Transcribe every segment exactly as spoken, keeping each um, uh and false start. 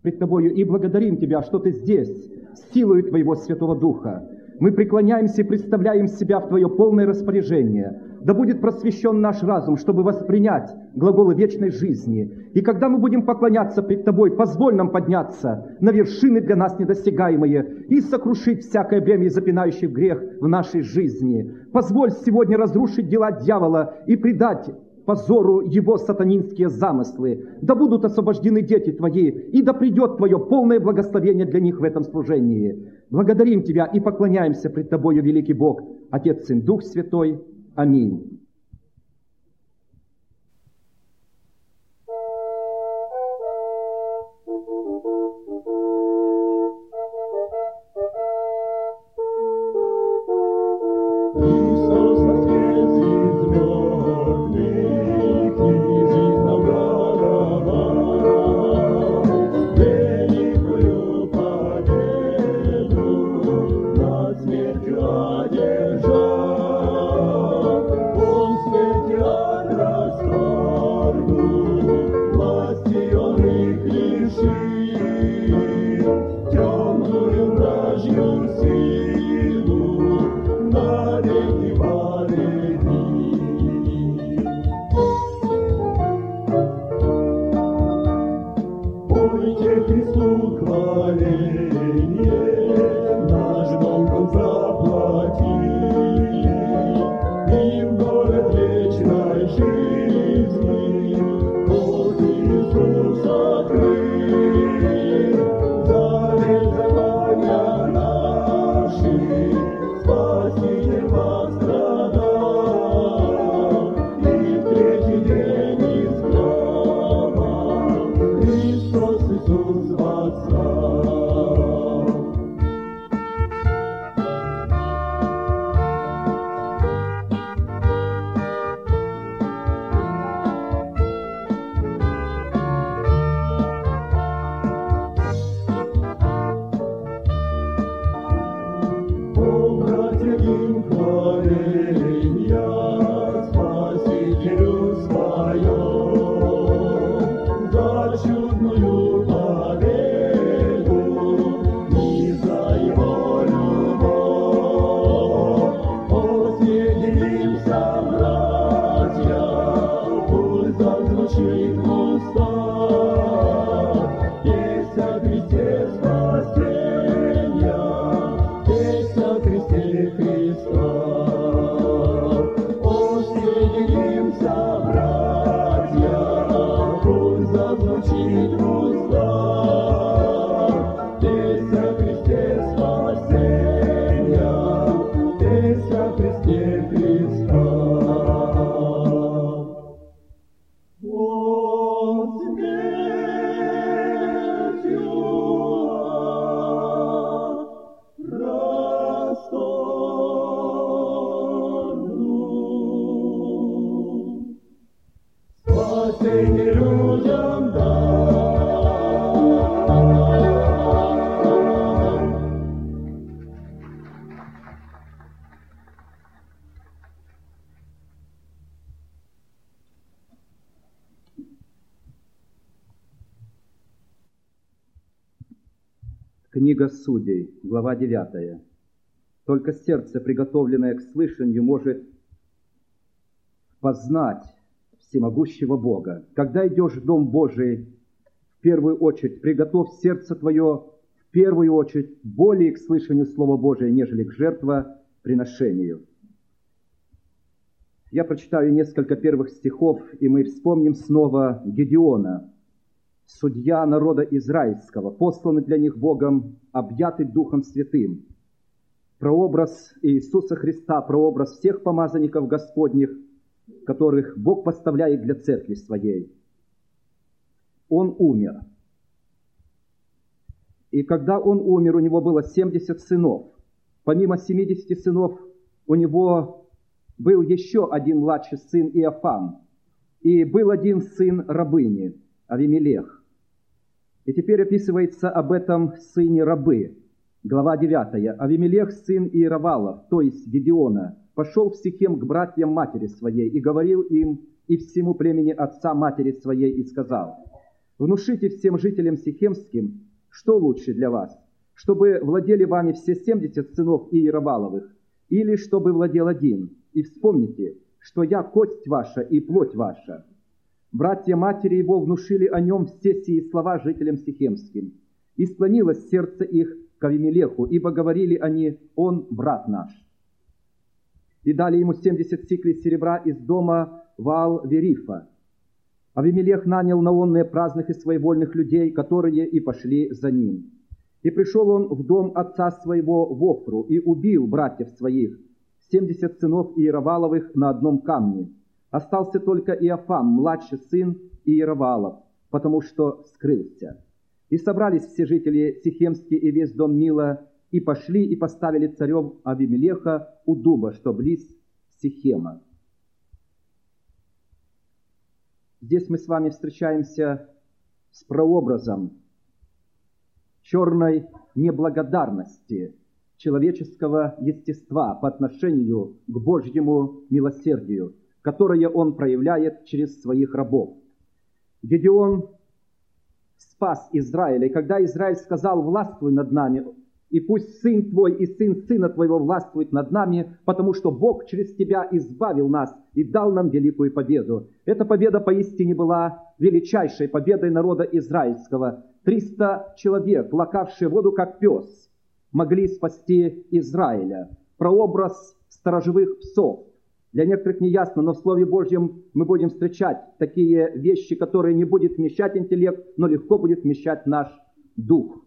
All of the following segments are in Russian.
пред Тобою и благодарим Тебя, что Ты здесь, силою Твоего Святого Духа. Мы преклоняемся и представляем себя в Твое полное распоряжение. Да будет просвещен наш разум, чтобы воспринять глаголы вечной жизни. И когда мы будем поклоняться пред Тобой, позволь нам подняться на вершины для нас недосягаемые и сокрушить всякое бремя и запинающий грех в нашей жизни. Позволь сегодня разрушить дела дьявола и предать позору его сатанинские замыслы. Да будут освобождены дети Твои, и да придет Твое полное благословение для них в этом служении. Благодарим Тебя и поклоняемся пред Тобою, великий Бог, Отец, Сын, Дух Святой. Аминь. Книга Судей, глава девятая. Только сердце, приготовленное к слышанию, может познать всемогущего Бога. Когда идешь в Дом Божий, в первую очередь приготовь сердце твое, в первую очередь, более к слышанию Слова Божия, нежели к жертвоприношению. Я прочитаю несколько первых стихов, и мы вспомним снова Гедеона, судья народа израильского, посланный для них Богом, объятый Духом Святым. Прообраз Иисуса Христа, прообраз всех помазанников Господних, которых Бог поставляет для церкви своей. Он умер. И когда он умер, у него было семьдесят сынов. Помимо семидесяти сынов, у него был еще один младший сын Иофам. И был один сын рабыни, Авимелех. И теперь описывается об этом сыне рабы. Глава девятая. Авимелех, сын Иеровалов, то есть Гедеона, пошел в Сихем к братьям матери своей и говорил им и всему племени отца матери своей и сказал: Внушите всем жителям Сихемским, что лучше для вас, чтобы владели вами все семьдесят сынов Иероваловых, или чтобы владел один. И вспомните, что я кость ваша и плоть ваша». Братья матери его внушили о нем все сии слова жителям Сихемским. И склонилось сердце их к Авимелеху, ибо говорили они: «Он брат наш». И дали ему семьдесят сиклей серебра из дома Ваал-Верифа. Авимелех нанял наонные праздных и своевольных людей, которые и пошли за ним. И пришел он в дом отца своего в Офру, и убил братьев своих, семьдесят сынов Иероваловых на одном камне. Остался только Иофам, младший сын Иеровалов, потому что скрылся. И собрались все жители Сихемские и весь дом Мила, и пошли и поставили царем Авимелеха у дуба, что близ Сихема. Здесь мы с вами встречаемся с прообразом черной неблагодарности человеческого естества по отношению к Божьему милосердию, которое он проявляет через своих рабов. Гедеон спас Израиля, и когда Израиль сказал: «Властвуй над нами, и пусть сын твой и сын сына твоего властвует над нами, потому что Бог через тебя избавил нас и дал нам великую победу». Эта победа поистине была величайшей победой народа израильского. Триста человек, лакавшие воду как пес, могли спасти Израиля. Прообраз сторожевых псов. Для некоторых не ясно, но в Слове Божьем мы будем встречать такие вещи, которые не будет вмещать интеллект, но легко будет вмещать наш дух.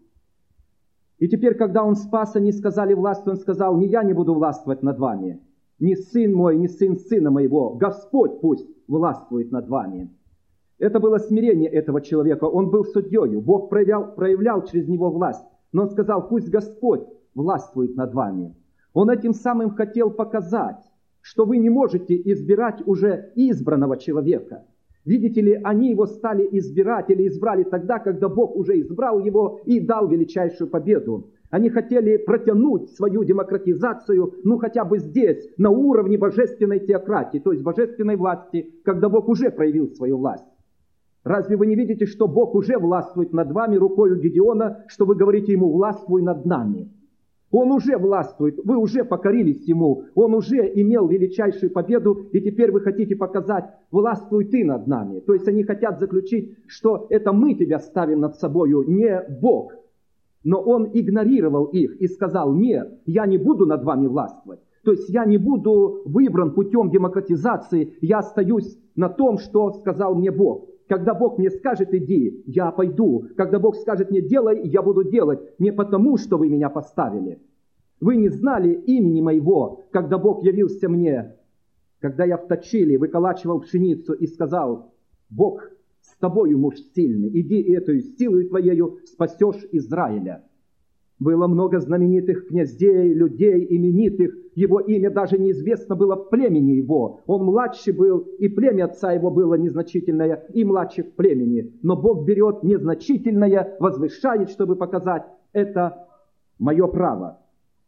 И теперь, когда он спас, они сказали власть, он сказал: «Не я не буду властвовать над вами, ни сын мой, ни сын сына моего, Господь пусть властвует над вами». Это было смирение этого человека, он был судьею, Бог проявлял, проявлял через него власть, но он сказал: «Пусть Господь властвует над вами». Он этим самым хотел показать, что вы не можете избирать уже избранного человека. Видите ли, они его стали избирать или избрали тогда, когда Бог уже избрал его и дал величайшую победу. Они хотели протянуть свою демократизацию, ну хотя бы здесь, на уровне божественной теократии, то есть божественной власти, когда Бог уже проявил свою власть. Разве вы не видите, что Бог уже властвует над вами рукою Гедеона, что вы говорите ему: «Властвуй над нами»? Он уже властвует, вы уже покорились ему, он уже имел величайшую победу, и теперь вы хотите показать: «Властвуй ты над нами». То есть они хотят заключить, что это мы тебя ставим над собою, не Бог. Но он игнорировал их и сказал: «Нет, я не буду над вами властвовать». То есть я не буду выбран путем демократизации, я остаюсь на том, что сказал мне Бог. Когда Бог мне скажет: «Иди», я пойду. Когда Бог скажет мне: «Делай», я буду делать. Не потому, что вы меня поставили. Вы не знали имени моего, когда Бог явился мне, когда я в точиле выколачивал пшеницу и сказал: «Бог с тобою, муж сильный, иди и эту силою твоею спасешь Израиля». Было много знаменитых князей, людей именитых. Его имя даже неизвестно было в племени его. Он младший был, и племя отца его было незначительное, и младший в племени. Но Бог берет незначительное, возвышает, чтобы показать: «Это мое право».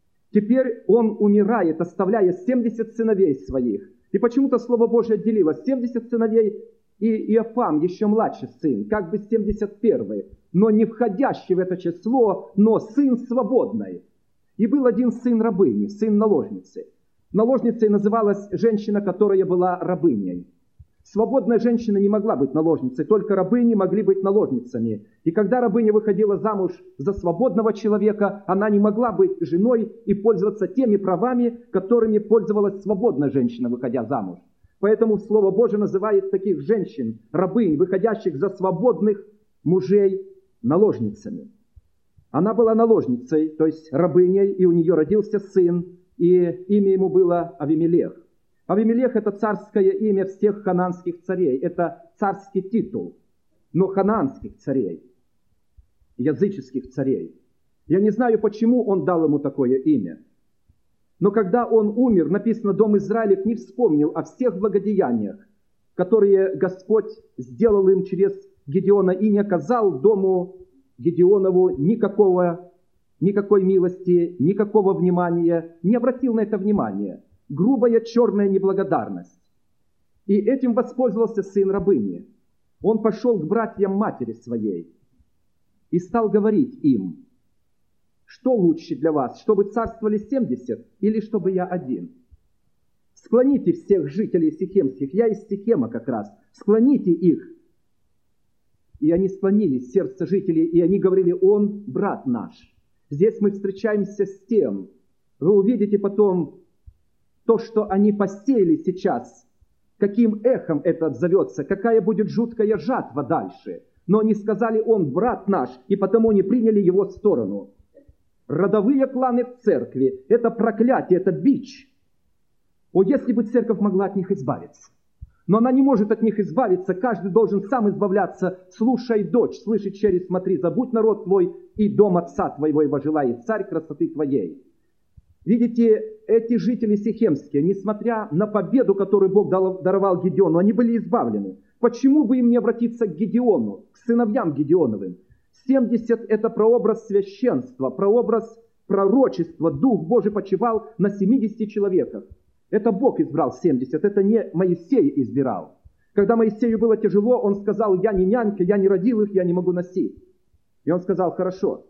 Теперь он умирает, оставляя семьдесят сыновей своих. И почему-то Слово Божие отделило семьдесят сыновей и Иофам, еще младший сын, как бы семьдесят первый, но не входящий в это число, но сын свободной. И был один сын рабыни, сын наложницы. Наложницей называлась женщина, которая была рабыней. Свободная женщина не могла быть наложницей, только рабыни могли быть наложницами. И когда рабыня выходила замуж за свободного человека, она не могла быть женой и пользоваться теми правами, которыми пользовалась свободная женщина, выходя замуж. Поэтому Слово Божие называет таких женщин, рабынь, выходящих за свободных мужей, наложницами. Она была наложницей, то есть рабыней, и у нее родился сын, и имя ему было Авимелех. Авимелех – это царское имя всех хананских царей, это царский титул, но хананских царей, языческих царей. Я не знаю, почему он дал ему такое имя. Но когда он умер, написано, дом Израилев не вспомнил о всех благодеяниях, которые Господь сделал им через Гедеона, и не оказал дому Гедеонову никакого, никакой милости, никакого внимания, не обратил на это внимания. Грубая черная неблагодарность. И этим воспользовался сын рабыни. Он пошел к братьям матери своей и стал говорить им: что лучше для вас, чтобы царствовали семьдесят или чтобы я один? Склоните всех жителей сихемских, я из Сихема как раз, склоните их. И они склонились, сердце жителей, и они говорили: он брат наш. Здесь мы встречаемся с тем, вы увидите потом то, что они посеяли сейчас, каким эхом это отзовется, какая будет жуткая жатва дальше. Но они сказали: он брат наш, и потому не приняли его сторону. Родовые кланы в церкви – это проклятие, это бич. О, если бы церковь могла от них избавиться. Но она не может от них избавиться, каждый должен сам избавляться. Слушай, дочь, слыши, черри, смотри, забудь народ твой и дом отца твоего, ибо желает царь красоты твоей. Видите, эти жители сихемские, несмотря на победу, которую Бог даровал Гедеону, они были избавлены. Почему бы им не обратиться к Гедеону, к сыновьям Гедеоновым? семьдесят – это прообраз священства, прообраз пророчества. Дух Божий почивал на семидесяти человеках. Это Бог избрал семьдесят, это не Моисей избирал. Когда Моисею было тяжело, он сказал: я не нянька, я не родил их, я не могу носить. И он сказал: хорошо.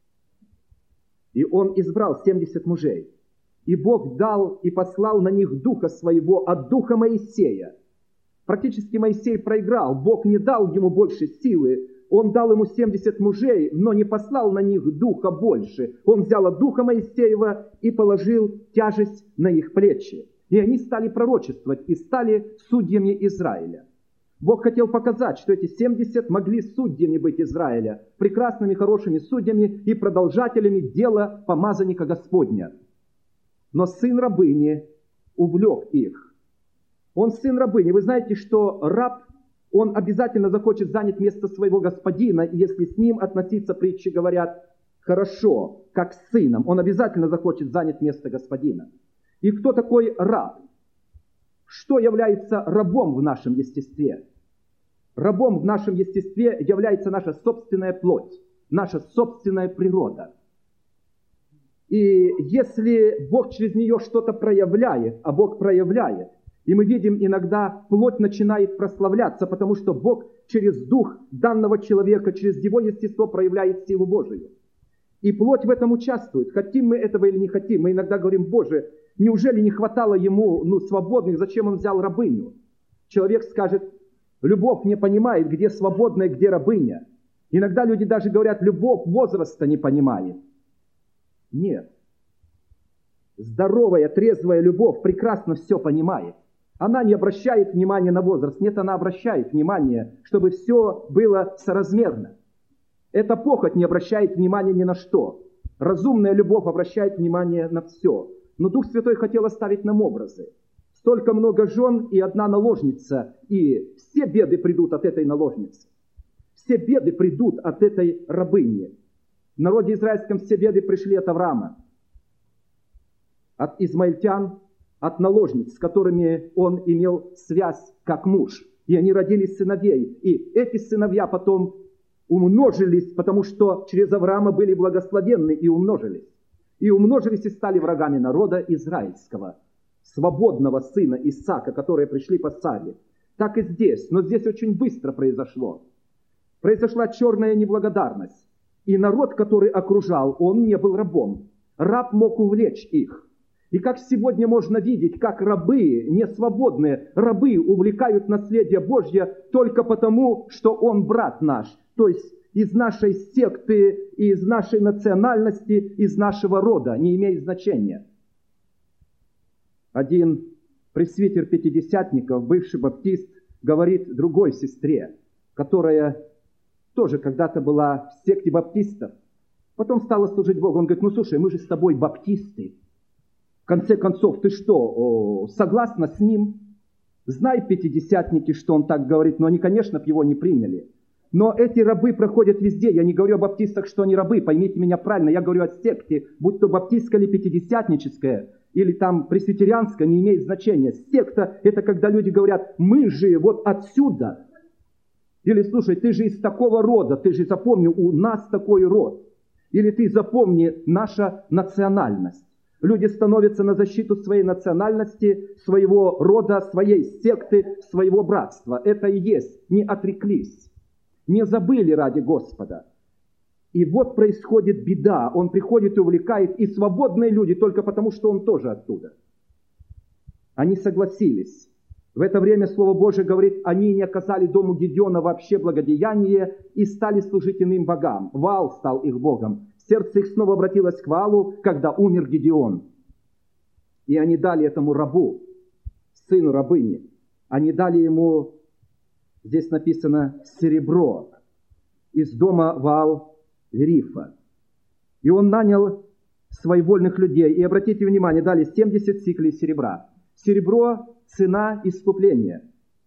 И он избрал семьдесят мужей. И Бог дал и послал на них духа своего от духа Моисея. Практически Моисей проиграл, Бог не дал ему больше силы. Он дал ему семьдесят мужей, но не послал на них духа больше. Он взял от духа Моисеева и положил тяжесть на их плечи. И они стали пророчествовать и стали судьями Израиля. Бог хотел показать, что эти семьдесят могли судьями быть Израиля, прекрасными, хорошими судьями и продолжателями дела помазанника Господня. Но сын рабыни увлек их. Он сын рабыни. Вы знаете, что раб, он обязательно захочет занять место своего господина, и если с ним относиться, притчи говорят, хорошо, как с сыном, он обязательно захочет занять место господина. И кто такой раб? Что является рабом в нашем естестве? Рабом в нашем естестве является наша собственная плоть, наша собственная природа. И если Бог через нее что-то проявляет, а Бог проявляет, и мы видим иногда, плоть начинает прославляться, потому что Бог через дух данного человека, через его естество проявляет силу Божию. И плоть в этом участвует. Хотим мы этого или не хотим. Мы иногда говорим: Боже, неужели не хватало ему ну, свободных, зачем он взял рабыню? Человек скажет: любовь не понимает, где свободная, где рабыня. Иногда люди даже говорят: любовь возраста не понимает. Нет. Здоровая, трезвая любовь прекрасно все понимает. Она не обращает внимания на возраст. Нет, она обращает внимание, чтобы все было соразмерно. Эта похоть не обращает внимания ни на что. Разумная любовь обращает внимание на все. Но Дух Святой хотел оставить нам образы. Столько много жен и одна наложница, и все беды придут от этой наложницы. Все беды придут от этой рабыни. В народе израильском все беды пришли от Авраама, от измаильтян, от наложниц, с которыми он имел связь как муж. И они родили сыновей. И эти сыновья потом умножились, потому что через Авраама были благословенны и умножились. И умножились и стали врагами народа израильского, свободного сына Исаака, которые пришли по Саре. Так и здесь. Но здесь очень быстро произошло. Произошла черная неблагодарность. И народ, который окружал, он не был рабом. Раб мог увлечь их. И как сегодня можно видеть, как рабы, несвободные рабы увлекают наследие Божье только потому, что он брат наш. То есть из нашей секты, из нашей национальности, из нашего рода, не имеет значения. Один пресвитер пятидесятников, бывший баптист, говорит другой сестре, которая тоже когда-то была в секте баптистов, потом стала служить Богу. Он говорит: ну слушай, мы же с тобой баптисты. В конце концов, ты что, о, согласна с ним? Знай, пятидесятники, что он так говорит, но они, конечно, б его не приняли. Но эти рабы проходят везде. Я не говорю о баптистах, что они рабы, поймите меня правильно. Я говорю о секте, будь то баптистская или пятидесятническая, или там пресвитерианская, не имеет значения. Секта – это когда люди говорят: мы же вот отсюда. Или слушай, ты же из такого рода, ты же запомни, у нас такой род. Или ты запомни, наша национальность. Люди становятся на защиту своей национальности, своего рода, своей секты, своего братства. Это и есть. Не отреклись, не забыли ради Господа. И вот происходит беда. Он приходит и увлекает, и свободные люди только потому, что он тоже оттуда. Они согласились. В это время Слово Божие говорит, они не оказали дому Гедеона вообще благодеяние и стали служить иным богам. Ваал стал их богом. Сердце их снова обратилось к Ваалу, когда умер Гедеон. И они дали этому рабу, сыну рабыни, они дали ему, здесь написано, серебро из дома Ваал-Верифа. И он нанял своевольных людей. И обратите внимание, дали семьдесят сиклей серебра. Серебро – цена искупления.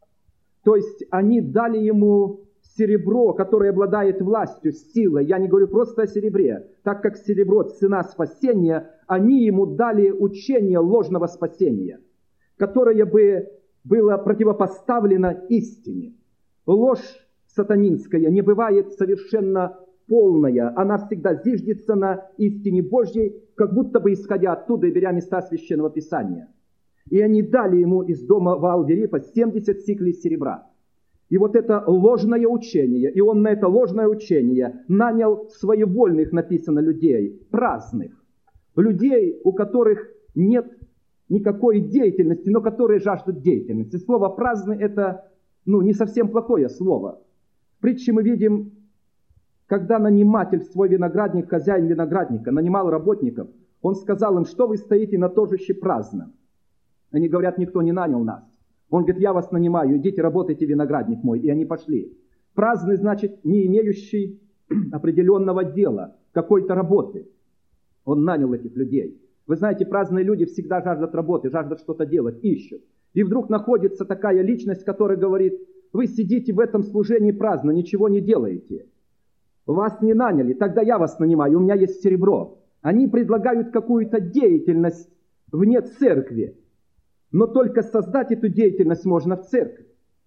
То есть они дали ему серебро, которое обладает властью, силой. Я не говорю просто о серебре. Так как серебро – цена спасения, они ему дали учение ложного спасения, которое бы было противопоставлено истине. Ложь сатанинская не бывает совершенно полная. Она всегда зиждется на истине Божьей, как будто бы исходя оттуда и беря места Священного Писания. И они дали ему из дома Ваал-Верифа семьдесят сиклей серебра. И вот это ложное учение, и он на это ложное учение нанял своевольных, написано, людей, праздных. Людей, у которых нет никакой деятельности, но которые жаждут деятельности. Слово «праздный» — это ну, не совсем плохое слово. В притче мы видим, когда наниматель в свой виноградник, хозяин виноградника, нанимал работников, он сказал им, что вы стоите на торжище праздно. Они говорят, никто не нанял нас. Он говорит, я вас нанимаю, идите работайте виноградник мой. И они пошли. Праздный значит не имеющий определенного дела, какой-то работы. Он нанял этих людей. Вы знаете, праздные люди всегда жаждут работы, жаждут что-то делать, ищут. И вдруг находится такая личность, которая говорит, вы сидите в этом служении праздно, ничего не делаете. Вас не наняли, тогда я вас нанимаю, у меня есть серебро. Они предлагают какую-то деятельность вне церкви. Но только создать эту деятельность можно в церкви.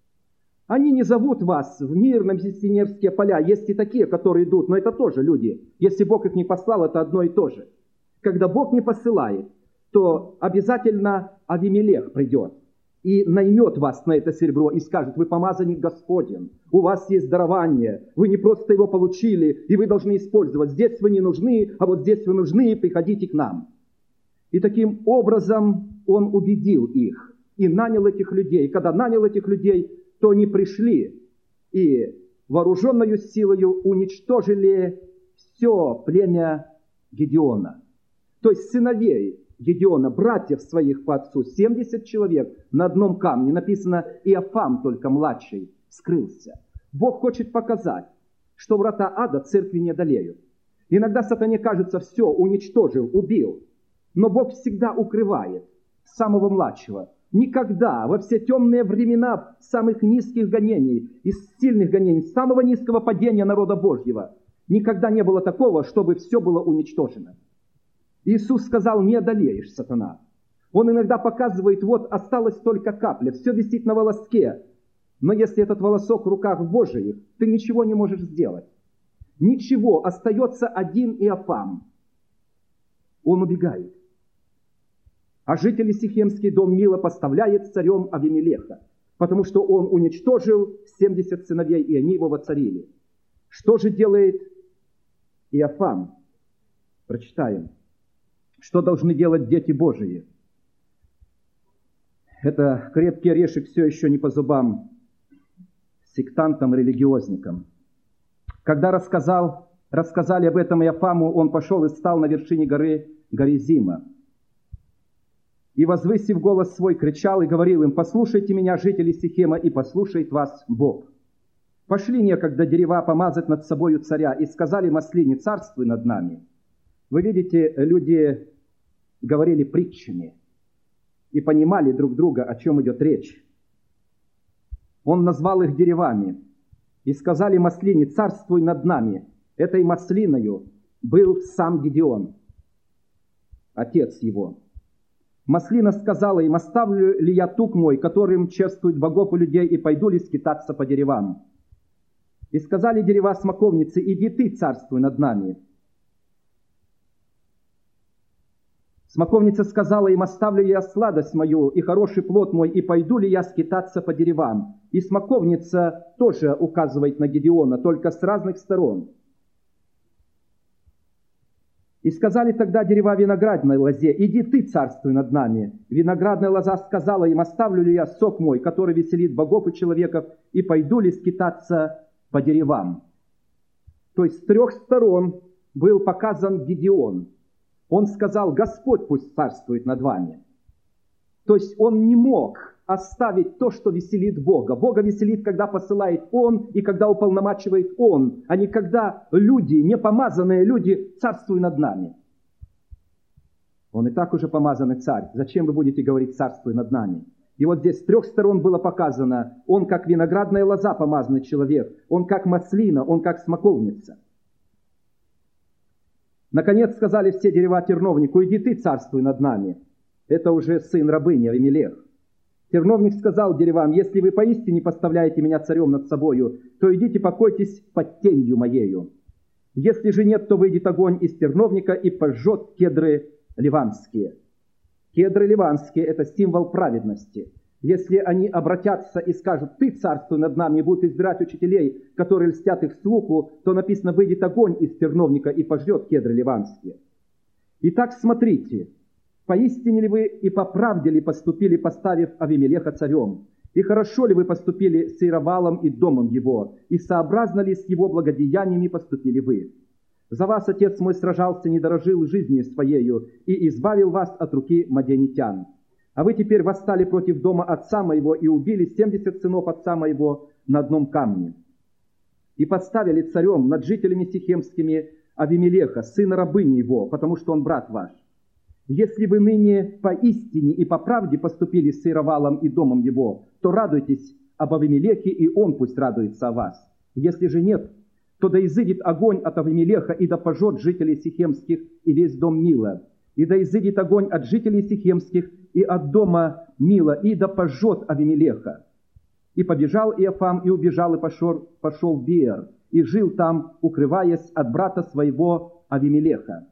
Они не зовут вас в мир на миссионерские поля. Есть и такие, которые идут, но это тоже люди. Если Бог их не послал, это одно и то же. Когда Бог не посылает, то обязательно Авимелех придет и наймет вас на это серебро и скажет, вы помазанник Господень, у вас есть дарование, вы не просто его получили, и вы должны использовать. Здесь вы не нужны, а вот здесь вы нужны, приходите к нам. И таким образом он убедил их и нанял этих людей. И когда нанял этих людей, то они пришли и вооруженную силою уничтожили все племя Гедеона. То есть сыновей Гедеона, братьев своих по отцу, семьдесят человек на одном камне. Написано, Иофам только младший скрылся. Бог хочет показать, что врата ада церкви не одолеют. Иногда сатане кажется, все, уничтожил, убил. Но Бог всегда укрывает самого младшего. Никогда во все темные времена самых низких гонений, из сильных гонений, самого низкого падения народа Божьего, никогда не было такого, чтобы все было уничтожено. Иисус сказал, не одолеешь, сатана. Он иногда показывает, вот осталась только капля, все висит на волоске. Но если этот волосок в руках Божиих, ты ничего не можешь сделать. Ничего, остается один Иофам. Он убегает. А жители Сихемский дом Мила поставляет царем Авимелеха, потому что он уничтожил семьдесят сыновей, и они его воцарили. Что же делает Иофам? Прочитаем. Что должны делать дети Божии? Это крепкий орешек все еще не по зубам сектантам, религиозникам. Когда рассказал, рассказали об этом Иофаму, он пошел и стал на вершине горы Горизима. И, возвысив голос свой, кричал и говорил им, послушайте меня, жители Сихема, и послушает вас Бог. Пошли некогда дерева помазать над собою царя, и сказали маслине, царствуй над нами. Вы видите, люди говорили притчами и понимали друг друга, о чем идет речь. Он назвал их деревами, и сказали маслине, царствуй над нами. Этой маслиною был сам Гедеон, отец его. Маслина сказала им, оставлю ли я тук мой, которым чествуют богов и людей, и пойду ли скитаться по деревам? И сказали дерева смоковницы, иди ты, царствуй над нами. Смоковница сказала им: оставлю я сладость мою и хороший плод мой, и пойду ли я скитаться по деревам? И смоковница тоже указывает на Гедеона, только с разных сторон. И сказали тогда дерева виноградной лозе: иди ты, царствуй над нами. Виноградная лоза сказала им: оставлю ли я сок мой, который веселит богов и человеков, и пойду ли скитаться по деревам? То есть с трех сторон был показан Гедеон. Он сказал: Господь пусть царствует над вами. То есть он не мог оставить то, что веселит Бога. Бога веселит, когда посылает Он и когда уполномачивает Он, а не когда люди, непомазанные люди, царствуют над нами. Он и так уже помазанный царь. Зачем вы будете говорить: царствуй над нами? И вот здесь с трех сторон было показано: он как виноградная лоза, помазанный человек, он как маслина, он как смоковница. Наконец сказали все дерева терновнику: иди ты, царствуй над нами. Это уже сын рабыни Авимелех. Терновник сказал деревам: если вы поистине поставляете меня царем над собою, то идите покойтесь под тенью моею. Если же нет, то выйдет огонь из терновника и пожжет кедры ливанские. Кедры ливанские – это символ праведности. Если они обратятся и скажут: ты царствуй над нами, и будут избирать учителей, которые льстят их слуху, то написано: выйдет огонь из терновника и пожжет кедры ливанские. Итак, смотрите, поистине ли вы и по правде ли поступили, поставив Авимелеха царем? И хорошо ли вы поступили с Иеровалом и домом его? И сообразно ли с его благодеяниями поступили вы? За вас отец мой сражался, не дорожил жизнью своею, и избавил вас от руки мадианитян. А вы теперь восстали против дома отца моего и убили семьдесят сынов отца моего на одном камне. И поставили царем над жителями сихемскими Авимелеха, сына рабыни его, потому что он брат ваш. Если вы ныне поистине и по правде поступили с Иеровалом и домом его, то радуйтесь об Авимелехе, и он пусть радуется о вас. Если же нет, то да изыдет огонь от Авимелеха, и да пожжет жителей сихемских и весь дом Мила. И да изыдет огонь от жителей сихемских и от дома Мила, и да пожжет Авимелеха. И побежал Иофам, и убежал, и пошел, пошел в Биэр, и жил там, укрываясь от брата своего Авимелеха.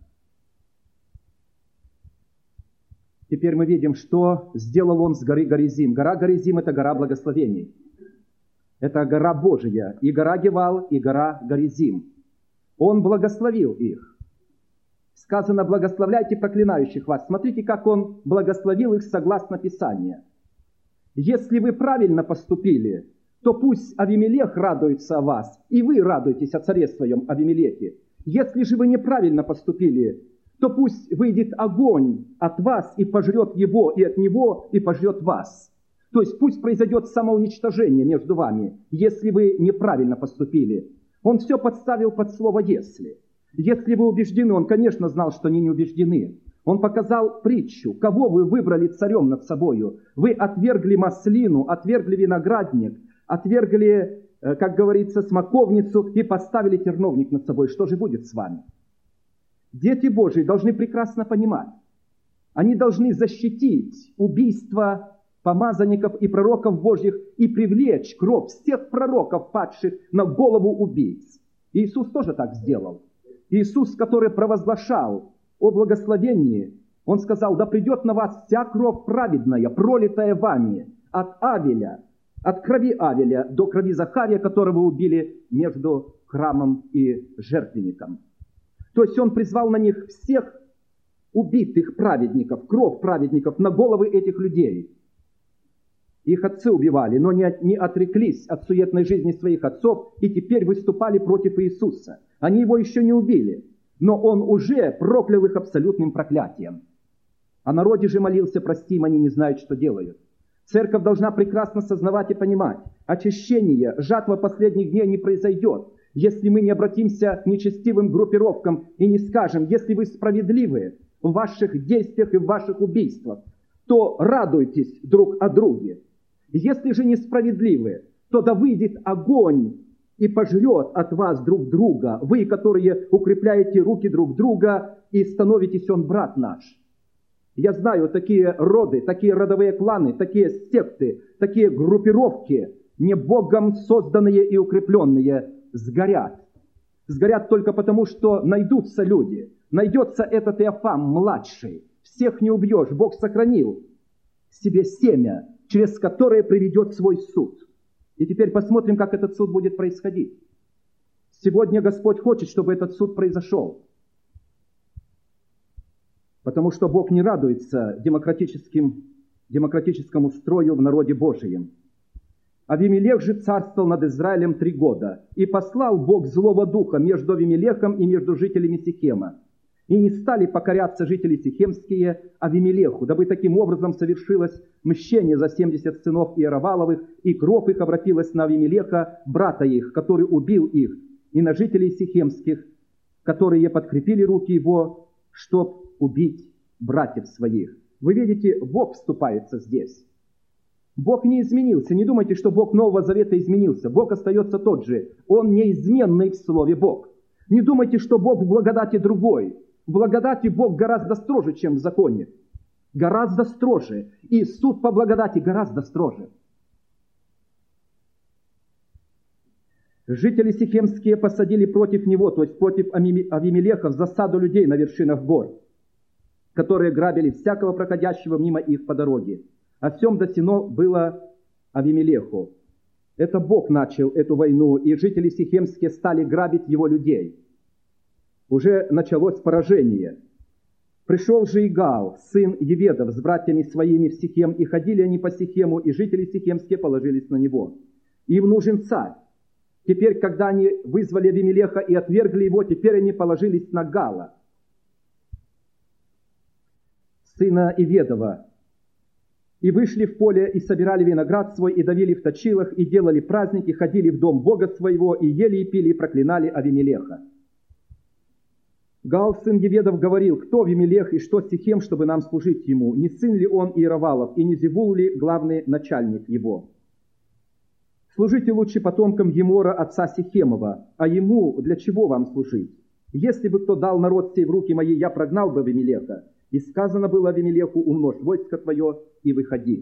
Теперь мы видим, что сделал он с горы Горизим. Гора Горизим – это гора благословений. Это гора Божия, и гора Гевал, и гора Горизим. Он благословил их. Сказано: благословляйте проклинающих вас. Смотрите, как он благословил их согласно Писанию. Если вы правильно поступили, то пусть Авимелех радуется о вас, и вы радуетесь о царе своем Авимелехе. Если же вы неправильно поступили, то пусть выйдет огонь от вас и пожрет его, и от него и пожрет вас. То есть пусть произойдет самоуничтожение между вами, если вы неправильно поступили. Он все подставил под слово «если». Если вы убеждены, он, конечно, знал, что они не убеждены. Он показал притчу: кого вы выбрали царем над собою. Вы отвергли маслину, отвергли виноградник, отвергли, как говорится, смоковницу и поставили терновник над собой. Что же будет с вами? Дети Божии должны прекрасно понимать. Они должны защитить убийство помазанников и пророков Божьих и привлечь кровь всех пророков, падших на голову убийц. Иисус тоже так сделал. Иисус, который провозглашал о благословении, Он сказал: да придет на вас вся кровь праведная, пролитая вами, от Авеля, от крови Авеля до крови Захария, которого убили между храмом и жертвенником. То есть Он призвал на них всех убитых праведников, кровь праведников на головы этих людей. Их отцы убивали, но не, от, не отреклись от суетной жизни своих отцов и теперь выступали против Иисуса. Они его еще не убили, но он уже проклял их абсолютным проклятием. О народе же молился: прости им, они не знают, что делают. Церковь должна прекрасно сознавать и понимать: очищение, жатва последних дней не произойдет, если мы не обратимся к нечестивым группировкам и не скажем: если вы справедливы в ваших действиях и в ваших убийствах, то радуйтесь друг о друге. Если же несправедливы, то да выйдет огонь и пожрет от вас друг друга, вы, которые укрепляете руки друг друга и становитесь он брат наш. Я знаю такие роды, такие родовые кланы, такие секты, такие группировки, не Богом созданные и укрепленные, сгорят. Сгорят только потому, что найдутся люди. Найдется этот Иофам младший в всех не убьешь. Бог сохранил себе семя, через которое приведет свой суд. И теперь посмотрим, как этот суд будет происходить. Сегодня Господь хочет, чтобы этот суд произошел. Потому что Бог не радуется демократическим, демократическому строю в народе Божием. Авимелех же царствовал над Израилем три года, и послал Бог злого духа между Авимелехом и между жителями Сихема. И не стали покоряться жители Сихемские Авимелеху, дабы таким образом совершилось мщение за семьдесят сынов Иероваловых, и кровь их обратилась на Авимелеха, брата их, который убил их, и на жителей Сихемских, которые подкрепили руки его, чтоб убить братьев своих. Вы видите, Бог вступается здесь. Бог не изменился. Не думайте, что Бог Нового Завета изменился. Бог остается тот же. Он неизменный в Слове Бог. Не думайте, что Бог в благодати другой. В благодати Бог гораздо строже, чем в законе. Гораздо строже. И суд по благодати гораздо строже. Жители Сихемские посадили против него, то есть против Авимелеха, в засаду людей на вершинах гор, которые грабили всякого проходящего мимо их по дороге. О всем досено было Авимелеху. Это Бог начал эту войну, и жители Сихемские стали грабить его людей. Уже началось поражение. Пришел же Игаал, сын Еведов, с братьями своими в Сихем, и ходили они по Сихему, и жители Сихемские положились на него. Им нужен царь. Теперь, когда они вызвали Авимелеха и отвергли его, теперь они положились на Гала, сына Еведова, и вышли в поле, и собирали виноград свой, и давили в точилах, и делали праздники, ходили в дом Бога своего, и ели, и пили, и проклинали Авимелеха. Гаал, сын Еведов, говорил: кто Авимелех и что Сихем, чтобы нам служить ему? Не сын ли он Иеровалов, и не Зевул ли главный начальник его? Служите лучше потомкам Емора, отца Сихемова, а ему для чего вам служить? Если бы кто дал народ сей в руки мои, я прогнал бы Авимелеха. И сказано было Авимелеху: умножь войско твое и выходи.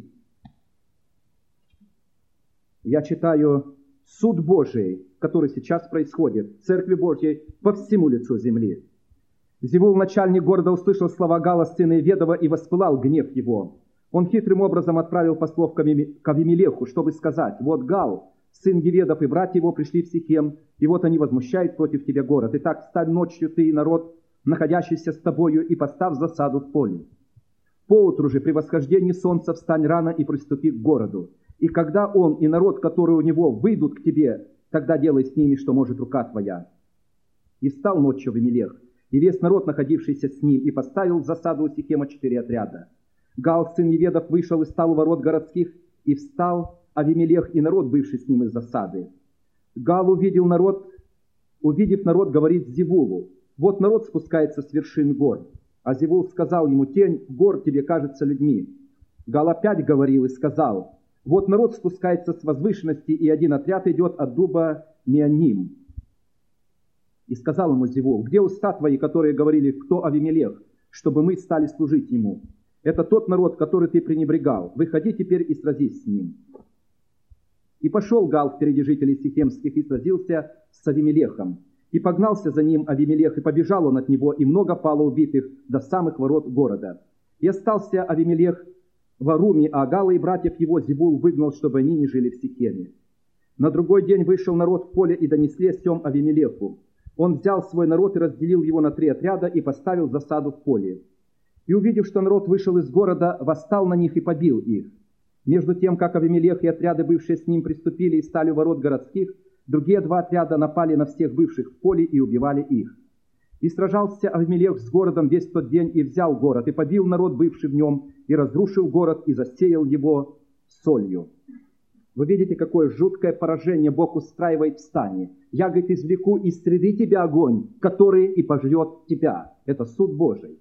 Я читаю суд Божий, который сейчас происходит в Церкви Божьей по всему лицу земли. Зевул, начальник города, услышал слова Гала, сына Еведова, и воспылал гнев его. Он хитрым образом отправил послов к Авимелеху, чтобы сказать: вот Гал, сын Еведов, и братья его пришли в Сихем, и вот они возмущают против тебя город. Итак, встань ночью ты и народ, находящийся с тобою, и поставь засаду в поле. Поутру же при восхождении солнца встань рано и приступи к городу. И когда он и народ, который у него, выйдут к тебе, тогда делай с ними, что может рука твоя. И встал ночью Авимелех, и весь народ, находившийся с ним, и поставил в засаду у Сихема четыре отряда. Гал, сын Еведов, вышел и стал у ворот городских, и встал Авимелех и народ, бывший с ним из засады. Гал увидел народ, увидев народ, говорит Зевулу: вот народ спускается с вершин гор. А Зевул сказал ему: тень гор тебе кажется людьми. Гал опять говорил и сказал: вот народ спускается с возвышенности, и один отряд идет от дуба Меоним. И сказал ему Зевул: где уста твои, которые говорили: кто Авимелех, чтобы мы стали служить ему? Это тот народ, который ты пренебрегал. Выходи теперь и сразись с ним. И пошел Гал впереди жителей Сихемских и сразился с Авимелехом. И погнался за ним Авимелех, и побежал он от него, и много пало убитых до самых ворот города. И остался Авимелех в Аруме, а Гала и братьев его Зевул выгнал, чтобы они не жили в Сихеме. На другой день вышел народ в поле, и донесли о сем Авимелеху. Он взял свой народ и разделил его на три отряда, и поставил засаду в поле. И, увидев, что народ вышел из города, восстал на них и побил их. Между тем, как Авимелех и отряды, бывшие с ним, приступили и стали у ворот городских, другие два отряда напали на всех бывших в поле и убивали их. И сражался Авимелех с городом весь тот день, и взял город, и побил народ, бывший в нем, и разрушил город, и засеял его солью. Вы видите, какое жуткое поражение Бог устраивает в стане. Я, говорит, извлеку из среды тебя огонь, который и пожрет тебя. Это суд Божий.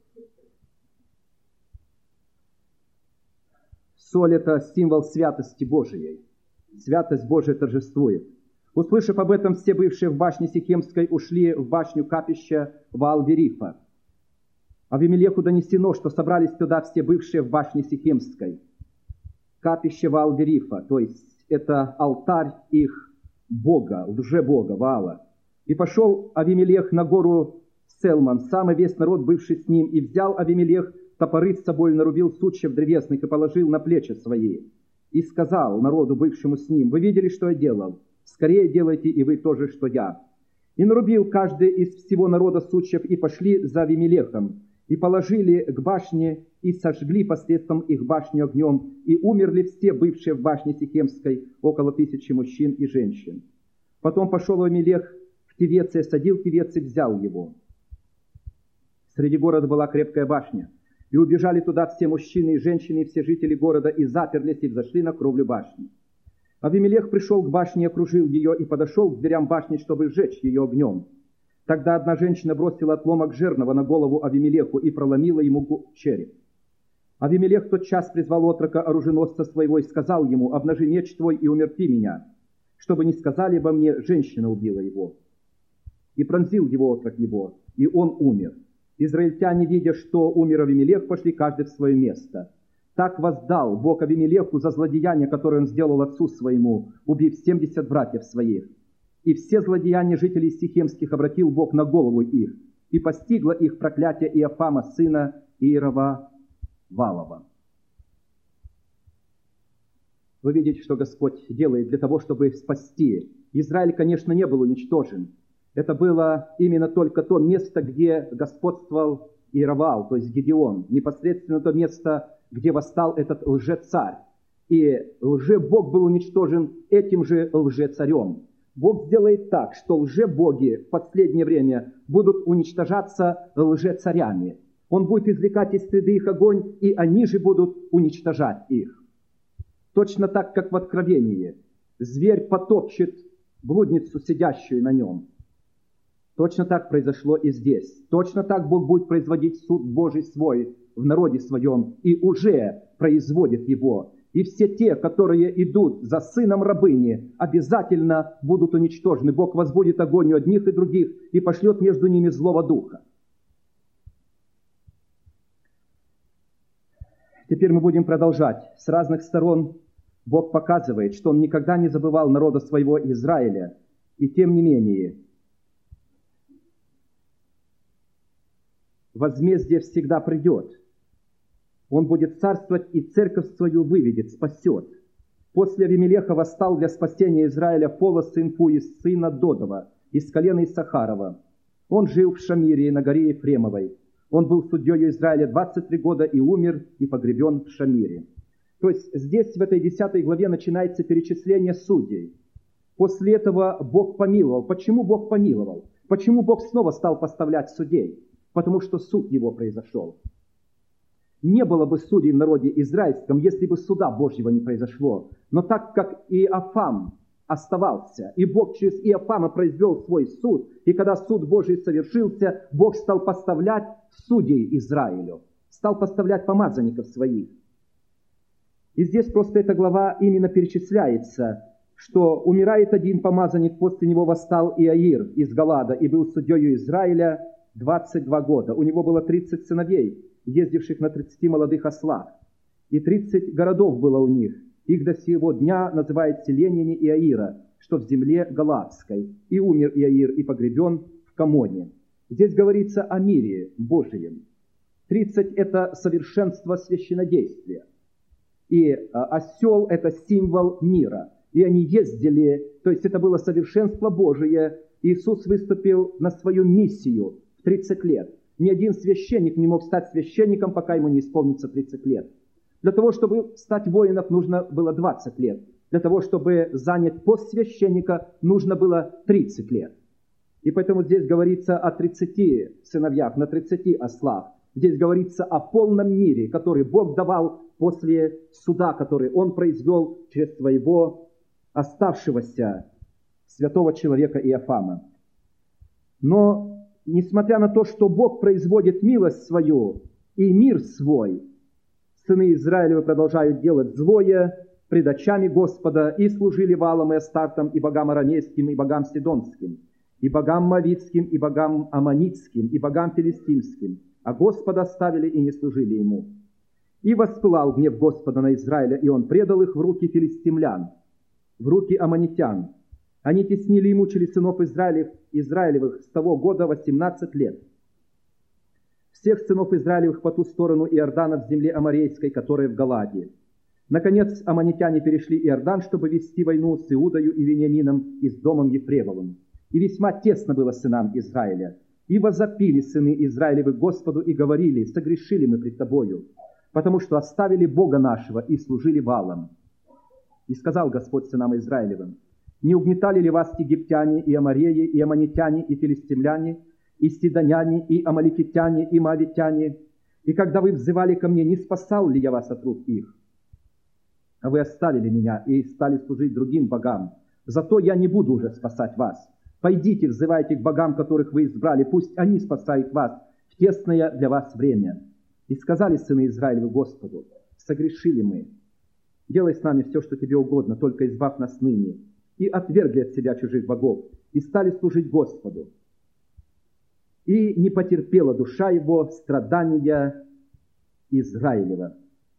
Соль — это символ святости Божией. Святость Божия торжествует. Услышав об этом, все бывшие в башне Сихемской ушли в башню капища Ваал-Верифа. Авимелеху донесено, что собрались туда все бывшие в башне Сихемской. Капище Ваал-Верифа, то есть это алтарь их бога, лже-бога Ваала. И пошел Авимелех на гору Селман, сам и весь народ, бывший с ним, и взял Авимелех топоры с собой нарубил сучьев древесных и положил на плечи свои. И сказал народу, бывшему с ним: вы видели, что я делал? Скорее делайте и вы то же, что я. И нарубил каждый из всего народа сучьев, и пошли за Авимелехом, и положили к башне, и сожгли посредством их башню огнем, и умерли все бывшие в башне Сихемской, около тысячи мужчин и женщин. Потом пошел Авимелех в Тевец, и садил Тевец, и взял его. Среди города была крепкая башня, и убежали туда все мужчины и женщины, и все жители города, и заперлись, и взошли на кровлю башни. Авимелех пришел к башне, окружил ее, и подошел к дверям башни, чтобы сжечь ее огнем. Тогда одна женщина бросила отломок жернова на голову Авимелеху и проломила ему череп. Авимелех тотчас призвал отрока оруженосца своего и сказал ему: обнажи меч твой и умерти меня, чтобы не сказали обо мне: женщина убила его. И пронзил его отрок его, и он умер. Израильтяне, видя, что умер Авимелех, пошли каждый в свое место. Так воздал Бог Авимелеху за злодеяние, которое он сделал отцу своему, убив семьдесят братьев своих. И все злодеяния жителей Сихемских обратил Бог на голову их, и постигло их проклятие Иофама, сына Иерова Валова. Вы видите, что Господь делает для того, чтобы спасти. Израиль, конечно, не был уничтожен. Это было именно только то место, где господствовал Иеровал, то есть Гедеон, непосредственно то место, где восстал этот лжецарь. И лже-бог был уничтожен этим же лжецарем. Бог сделает так, что лже-боги в последнее время будут уничтожаться лжецарями. Он будет извлекать из среды их огонь, и они же будут уничтожать их. Точно так, как в Откровении зверь потопчет блудницу, сидящую на нем. Точно так произошло и здесь. Точно так Бог будет производить суд Божий свой в народе своем, и уже производит его. И все те, которые идут за сыном рабыни, обязательно будут уничтожены. Бог возбудит огонь у одних и других и пошлет между ними злого духа. Теперь мы будем продолжать. С разных сторон Бог показывает, что Он никогда не забывал народа своего Израиля. И тем не менее, возмездие всегда придет. Он будет царствовать и церковь свою выведет, спасет. После Авимелеха восстал для спасения Израиля Фола, сын Пуи, сына Додова, из колена Иссахарова. Он жил в Шамире на горе Ефремовой. Он был судьей Израиля двадцать три года и умер, и погребен в Шамире. То есть здесь, в этой десятой главе, начинается перечисление судей. После этого Бог помиловал. Почему Бог помиловал? Почему Бог снова стал поставлять судей? Потому что суд его произошел. Не было бы судей в народе израильском, если бы суда Божьего не произошло. Но так как Иофам оставался, и Бог через Иофама произвел свой суд, и когда суд Божий совершился, Бог стал поставлять судей Израилю, стал поставлять помазанников своих. И здесь просто эта глава именно перечисляется, что умирает один помазанник, после него восстал Иаир из Галада и был судьей Израиля двадцать два года. У него было тридцать сыновей, ездивших на тридцати молодых ослах, и тридцать городов было у них. Их до сего дня называют селениями Иаира, что в земле Галаадской. И умер Иаир и погребен в Камоне. Здесь говорится о мире Божием. тридцать – это совершенство священнодействия. И осел – это символ мира. И они ездили, то есть это было совершенство Божие. Иисус выступил на свою миссию в тридцать лет. Ни один священник не мог стать священником, пока ему не исполнится тридцать лет. Для того, чтобы стать воином, нужно было двадцать лет. Для того, чтобы занять пост священника, нужно было тридцать лет. И поэтому здесь говорится о тридцати сыновьях, на тридцати ослах. Здесь говорится о полном мире, который Бог давал после суда, который Он произвел через своего оставшегося святого человека Иофама. Но, несмотря на то, что Бог производит милость свою и мир свой, сыны Израилевы продолжают делать злое пред очами Господа и служили Ваалам и Астартам, и богам арамейским, и богам сидонским, и богам мавитским, и богам аммонитским, и богам филистимским, а Господа оставили и не служили Ему. И воспылал гнев Господа на Израиля, и Он предал их в руки филистимлян, в руки аммонитян. Они теснили и мучили сынов Израилев, Израилевых с того года восемнадцать лет. В всех сынов Израилевых по ту сторону Иордана в земле Аморейской, которая в Галаде. Наконец, аммонитяне перешли Иордан, чтобы вести войну с Иудою и Вениамином и с домом Ефремовым. И весьма тесно было сынам Израиля. И возопили сыны Израилевы Господу и говорили: согрешили мы пред Тобою, потому что оставили Бога нашего и служили Ваалам. И сказал Господь сынам Израилевым: не угнетали ли вас египтяне, и амореи, и аммонитяне, и филистимляне, и сидоняне, и амаликитяне, и моавитяне? И когда вы взывали ко мне, не спасал ли я вас от рук их? А вы оставили меня и стали служить другим богам. Зато я не буду уже спасать вас. Пойдите, взывайте к богам, которых вы избрали, пусть они спасают вас в тесное для вас время. И сказали сыны Израилевы Господу: согрешили мы. Делай с нами все, что тебе угодно, только избавь нас ныне. И отвергли от себя чужих богов, и стали служить Господу. И не потерпела душа его страдания Израилева.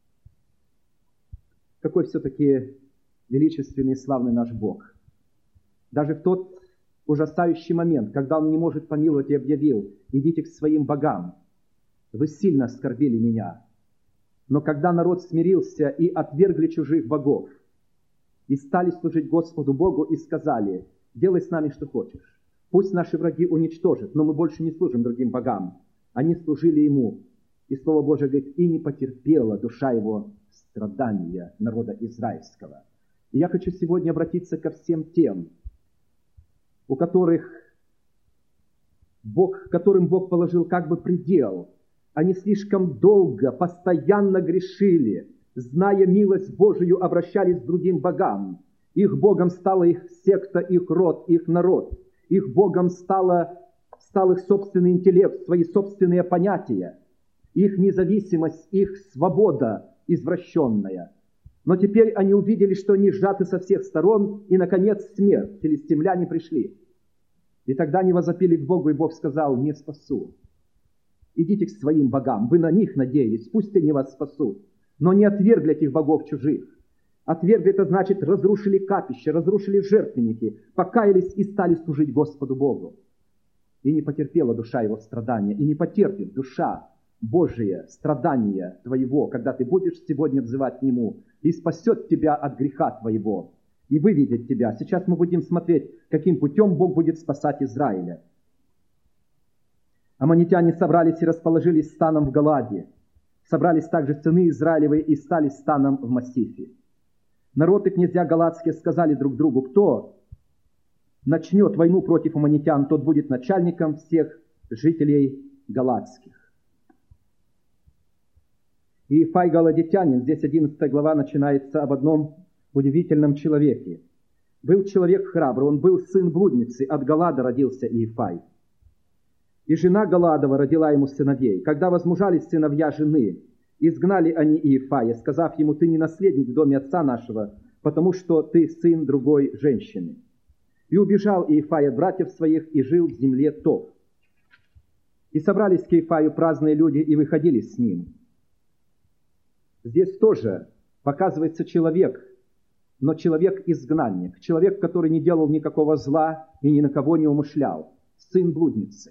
Какой все-таки величественный и славный наш Бог. Даже в тот ужасающий момент, когда Он не может помиловать и объявил: идите к своим богам, вы сильно оскорбили меня. Но когда народ смирился и отвергли чужих богов, и стали служить Господу Богу, и сказали: делай с нами, что хочешь. Пусть наши враги уничтожат, но мы больше не служим другим богам. Они служили Ему. И Слово Божие говорит: и не потерпела душа его страдания народа израильского. И я хочу сегодня обратиться ко всем тем, у которых Бог, которым Бог положил как бы предел. Они слишком долго, постоянно грешили, зная милость Божию, обращались к другим богам. Их Богом стала их секта, их род, их народ. Их Богом стало, стал их собственный интеллект, свои собственные понятия, их независимость, их свобода извращенная. Но теперь они увидели, что они сжаты со всех сторон, и, наконец, смерть. Филистимляне пришли. И тогда они возопили к Богу, и Бог сказал: не спасу. Идите к своим богам, вы на них надеялись, пусть они вас спасут. Но не отвергли этих богов чужих. Отвергли — это значит, разрушили капища, разрушили жертвенники, покаялись и стали служить Господу Богу. И не потерпела душа его страдания, и не потерпит душа Божие страдания твоего, когда ты будешь сегодня взывать к Нему, и спасет тебя от греха твоего, и выведет тебя. Сейчас мы будем смотреть, каким путем Бог будет спасать Израиля. Аммонитяне собрались и расположились станом в Галаде. Собрались также сыны Израилевы и стали станом в Массифе. Народ и князья галатские сказали друг другу: кто начнет войну против аммонитян, тот будет начальником всех жителей галатских. Иефай галадитянин, здесь одиннадцатая глава начинается об одном удивительном человеке. Был человек храбрый, он был сын блудницы, от Галада родился Иефай. И жена Галадова родила ему сыновей. Когда возмужались сыновья жены, изгнали они Иефая, сказав ему: ты не наследник в доме отца нашего, потому что ты сын другой женщины. И убежал Иефай от братьев своих и жил в земле Тов. И собрались к Иефаю праздные люди и выходили с ним. Здесь тоже показывается человек, но человек-изгнанник, человек, который не делал никакого зла и ни на кого не умышлял, сын блудницы.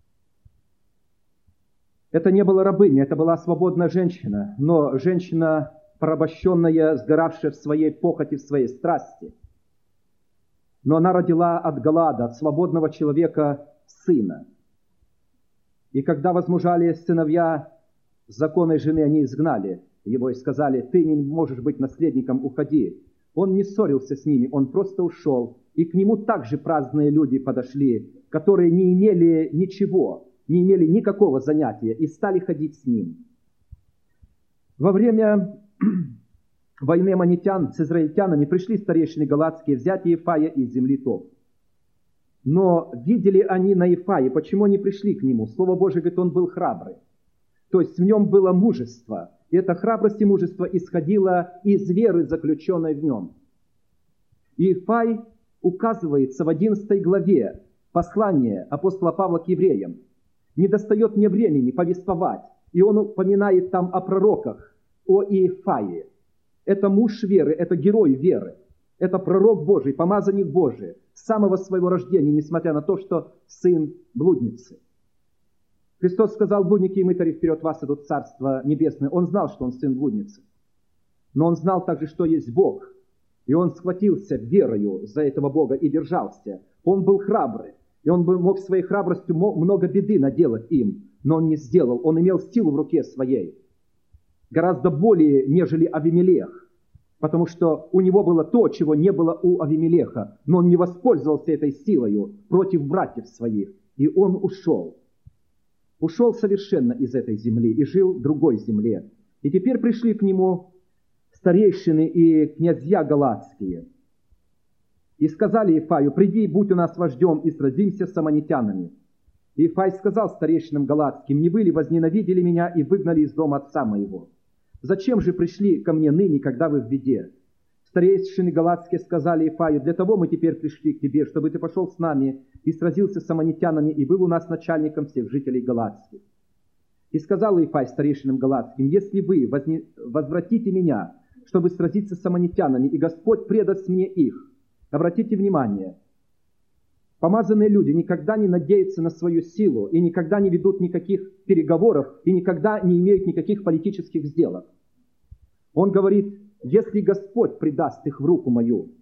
Это не была рабыня, это была свободная женщина, но женщина, порабощенная, сгоравшая в своей похоти, в своей страсти. Но она родила от Галада, от свободного человека, сына. И когда возмужали сыновья законной жены, они изгнали его и сказали: ты не можешь быть наследником, уходи. Он не ссорился с ними, он просто ушел. И к нему также праздные люди подошли, которые не имели ничего, не имели никакого занятия, и стали ходить с ним. Во время войны аммонитян с израильтянами пришли старейшины галатские взять Иефая из земли Тов. Но видели они на Иефае, почему они пришли к нему? Слово Божие говорит, он был храбрый. То есть в нем было мужество. И эта храбрость и мужество исходило из веры, заключенной в нем. Иефай указывается в одиннадцатой главе послания апостола Павла к евреям. Не достает мне времени повествовать. И он упоминает там о пророках, о Иефае. Это муж веры, это герой веры. Это пророк Божий, помазанник Божий, с самого своего рождения, несмотря на то, что сын блудницы. Христос сказал: блудники и мытари вперед вас идут в Царство Небесное. Он знал, что он сын блудницы. Но он знал также, что есть Бог. И он схватился верою за этого Бога и держался. Он был храбрый. И он бы мог своей храбростью много беды наделать им. Но он не сделал. Он имел силу в руке своей. Гораздо более, нежели Авимелех. Потому что у него было то, чего не было у Авимелеха. Но он не воспользовался этой силою против братьев своих. И он ушел. Ушел совершенно из этой земли и жил в другой земле. И теперь пришли к нему старейшины и князья галатские. И сказали Ифаю: приди, будь у нас вождем, и сразимся с аммонитянами. И Ифай сказал старейшинам галатским: не вы ли возненавидели меня и выгнали из дома отца моего? Зачем же пришли ко мне ныне, когда вы в беде? Старейшины галатские сказали Ифаю: для того мы теперь пришли к тебе, чтобы ты пошел с нами и сразился с аммонитянами, и был у нас начальником всех жителей галатских. И сказал Ифай старейшинам галатским: если вы возне... возвратите меня, чтобы сразиться с аммонитянами, и Господь предаст мне их. Обратите внимание, помазанные люди никогда не надеются на свою силу, и никогда не ведут никаких переговоров, и никогда не имеют никаких политических сделок. Он говорит: если Господь предаст их в руку мою,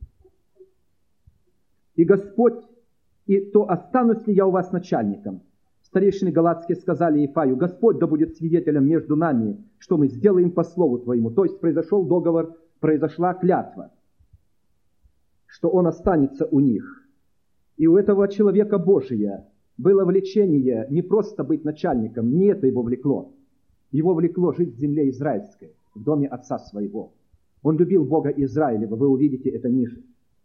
и Господь, и то останусь ли я у вас начальником? Старейшины галатские сказали Ифаю: Господь да будет свидетелем между нами, что мы сделаем по слову твоему. То есть произошел договор, произошла клятва, что он останется у них. И у этого человека Божия было влечение не просто быть начальником, не это его влекло. Его влекло жить в земле израильской, в доме отца своего. Он любил Бога Израилева, вы увидите это ниже.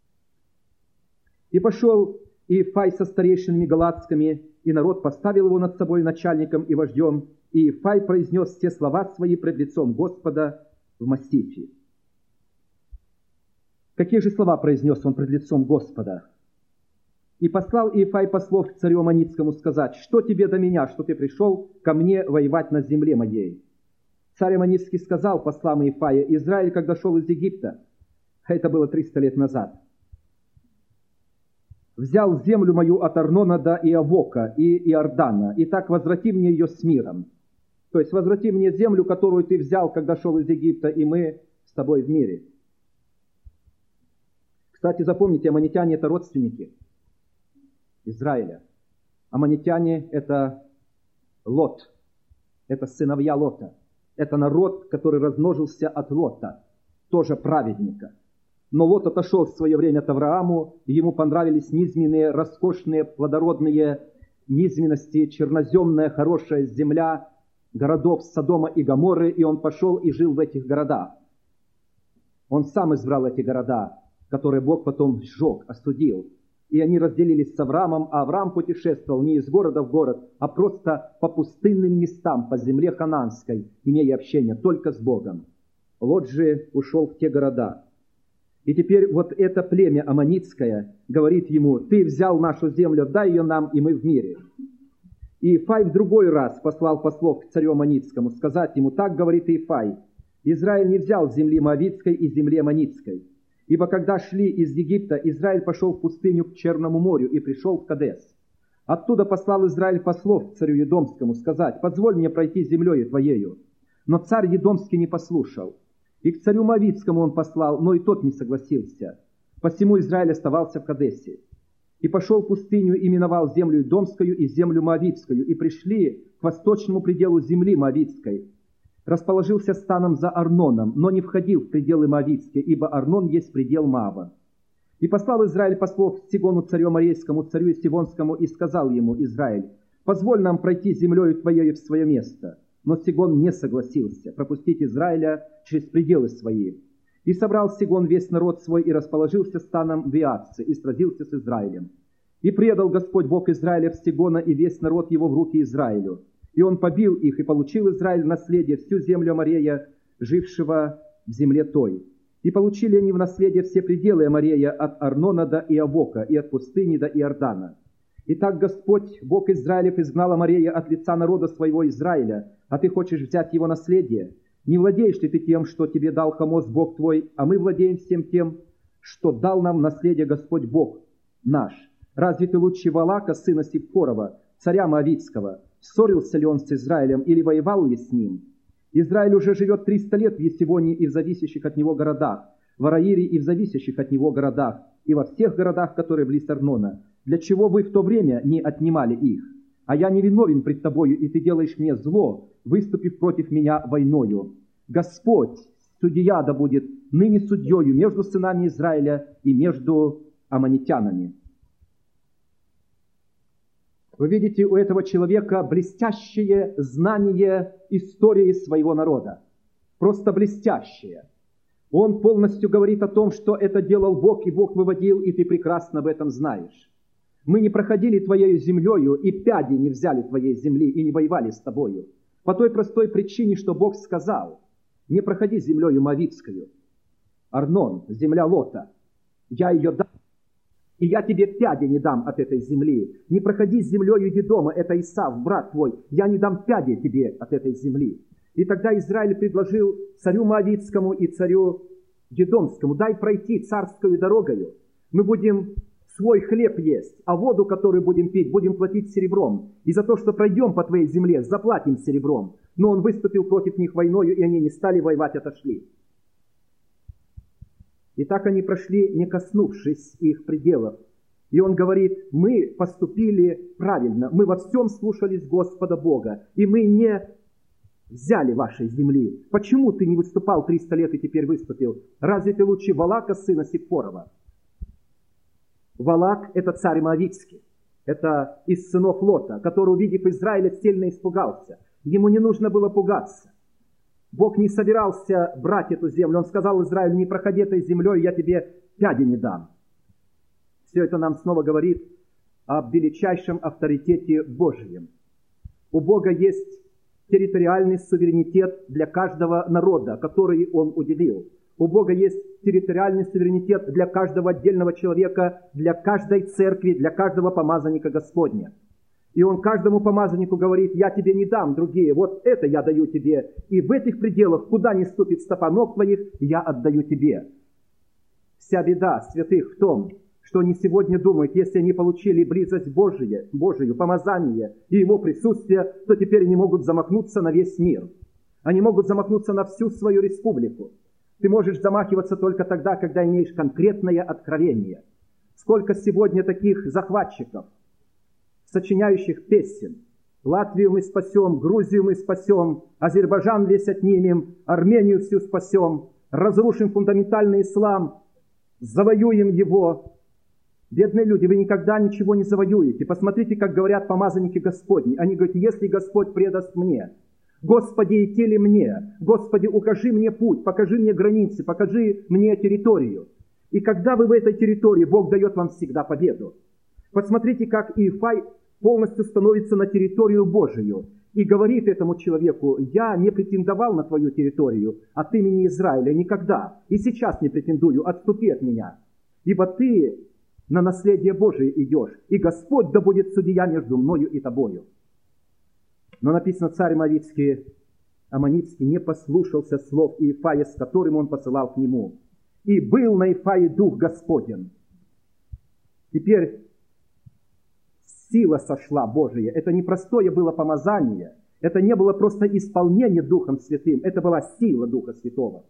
И пошел Ифай со старейшинами галатскими, и народ поставил его над собой начальником и вождем, и Ифай произнес все слова свои пред лицом Господа в Массифе. Какие же слова произнес он пред лицом Господа? И послал Ифай послов к царю Аммонитскому сказать: что тебе до меня, что ты пришел ко мне воевать на земле моей? Царь Аммонитский сказал послам Ифая: Израиль, когда шел из Египта, а это было триста лет назад, взял землю мою от Арнона до Иавока и Иордана, и так возврати мне ее с миром. То есть возврати мне землю, которую ты взял, когда шел из Египта, и мы с тобой в мире. Кстати, запомните, аммонитяне — это родственники Израиля. Аммонитяне — это Лот, это сыновья Лота. Это народ, который размножился от Лота, тоже праведника. Но Лот отошел в свое время от Аврааму, и ему понравились низменные, роскошные, плодородные низменности, черноземная, хорошая земля городов Содома и Гоморры, и он пошел и жил в этих городах. Он сам избрал эти города, которые Бог потом сжег, остудил. И они разделились с Авраамом, а Авраам путешествовал не из города в город, а просто по пустынным местам, по земле хананской, имея общение только с Богом. Лот же ушел в те города. И теперь вот это племя аммонитское говорит ему: ты взял нашу землю, дай ее нам, и мы в мире. И Ифай в другой раз послал послов к царю Аммонитскому сказать ему: так говорит Ифай: Израиль не взял земли Моавитской и земли Аммонитской. Ибо когда шли из Египта, Израиль пошел в пустыню к Черному морю и пришел в Кадес. Оттуда послал Израиль послов к царю Едомскому сказать: позволь мне пройти землею твоею. Но царь Едомский не послушал. И к царю Моавитскому он послал, но и тот не согласился. Посему Израиль оставался в Кадесе. И пошел в пустыню и миновал землю Едомскую и землю Моавитскую, и пришли к восточному пределу земли Моавитской. Расположился станом за Арноном, но не входил в пределы Моавитские, ибо Арнон есть предел Моаба. И послал Израиль послов к Сигону царю Аморейскому, царю Сивонскому, и сказал ему: Израиль, позволь нам пройти землею твоей в свое место. Но Сигон не согласился пропустить Израиля через пределы свои. И собрал Сигон весь народ свой, и расположился станом в Иатце, и сразился с Израилем. И предал Господь Бог Израилев Сигона и весь народ его в руки Израилю. И он побил их, и получил Израиль в наследие всю землю Аморея, жившего в земле той. И получили они в наследие все пределы Аморея от Арнона до Иавока, и от пустыни до Иордана. Итак, Господь, Бог Израилев, изгнал Аморея от лица народа своего Израиля, а ты хочешь взять его наследие? Не владеешь ли ты тем, что тебе дал Хамос, Бог твой, а мы владеем всем тем, что дал нам наследие Господь Бог наш? Разве ты лучше Валака, сына Сипфорова, царя Моавитского, ссорился ли он с Израилем или воевал ли с ним. Израиль уже живет триста лет в Есивоне и в зависящих от него городах, в Араире и в зависящих от него городах, и во всех городах, которые близ Арнона. Для чего вы в то время не отнимали их? А я не виновен пред тобою, и ты делаешь мне зло, выступив против меня войною. Господь, судья да будет ныне судьею между сынами Израиля и между аммонитянами». Вы видите у этого человека блестящее знание истории своего народа. Просто блестящее. Он полностью говорит о том, что это делал Бог, и Бог выводил, и ты прекрасно об этом знаешь. Мы не проходили твоею землею, и пяди не взяли твоей земли, и не воевали с тобою. По той простой причине, что Бог сказал: не проходи землею Моавитскую. Арнон, земля Лота, я ее дам, и я тебе пяди не дам от этой земли. Не проходи землею Едома, это Исав, брат твой, я не дам пяди тебе от этой земли. И тогда Израиль предложил царю Моавитскому и царю Едомскому: дай пройти царскую дорогою. Мы будем свой хлеб есть, а воду, которую будем пить, будем платить серебром. И за то, что пройдем по твоей земле, заплатим серебром. Но он выступил против них войною, и они не стали воевать, отошли. И так они прошли, не коснувшись их пределов. И он говорит: мы поступили правильно, мы во всем слушались Господа Бога, и мы не взяли вашей земли. Почему ты не выступал триста лет и теперь выступил? Разве ты лучше Валака, сына Сипфорова? Валак – это царь Моавитский. Это из сынов Лота, который, увидев Израиля, сильно испугался. Ему не нужно было пугаться. Бог не собирался брать эту землю. Он сказал Израилю: не проходи этой землей, я тебе пяди не дам. Все это нам снова говорит об величайшем авторитете Божьем. У Бога есть территориальный суверенитет для каждого народа, который Он уделил. У Бога есть территориальный суверенитет для каждого отдельного человека, для каждой церкви, для каждого помазанника Господня. И Он каждому помазаннику говорит: я тебе не дам другие, вот это я даю тебе. И в этих пределах, куда не ступит стопа ног твоих, я отдаю тебе. Вся беда святых в том, что они сегодня думают: если они получили близость Божию, Божию, помазание и Его присутствие, то теперь они могут замахнуться на весь мир. Они могут замахнуться на всю свою республику. Ты можешь замахиваться только тогда, когда имеешь конкретное откровение. Сколько сегодня таких захватчиков, сочиняющих песен: Латвию мы спасем, Грузию мы спасем, Азербайджан весь отнимем, Армению всю спасем, разрушим фундаментальный ислам, завоюем его. Бедные люди, вы никогда ничего не завоюете. Посмотрите, как говорят помазанники Господни. Они говорят: если Господь предаст мне, Господи, идти ли мне? Господи, укажи мне путь, покажи мне границы, покажи мне территорию. И когда вы в этой территории, Бог дает вам всегда победу. Посмотрите, как Иефай полностью становится на территорию Божию и говорит этому человеку: я не претендовал на твою территорию от имени Израиля никогда, и сейчас не претендую, отступи от меня. Ибо ты на наследие Божие идешь, и Господь да будет судья между мною и тобою. Но написано: царь Моавитский, Аммонитский, не послушался слов Иефая, с которым он посылал к нему. И был на Иефае дух Господень. Теперь сила сошла Божия. Это не простое было помазание. Это не было просто исполнение Духом Святым. Это была сила Духа Святого.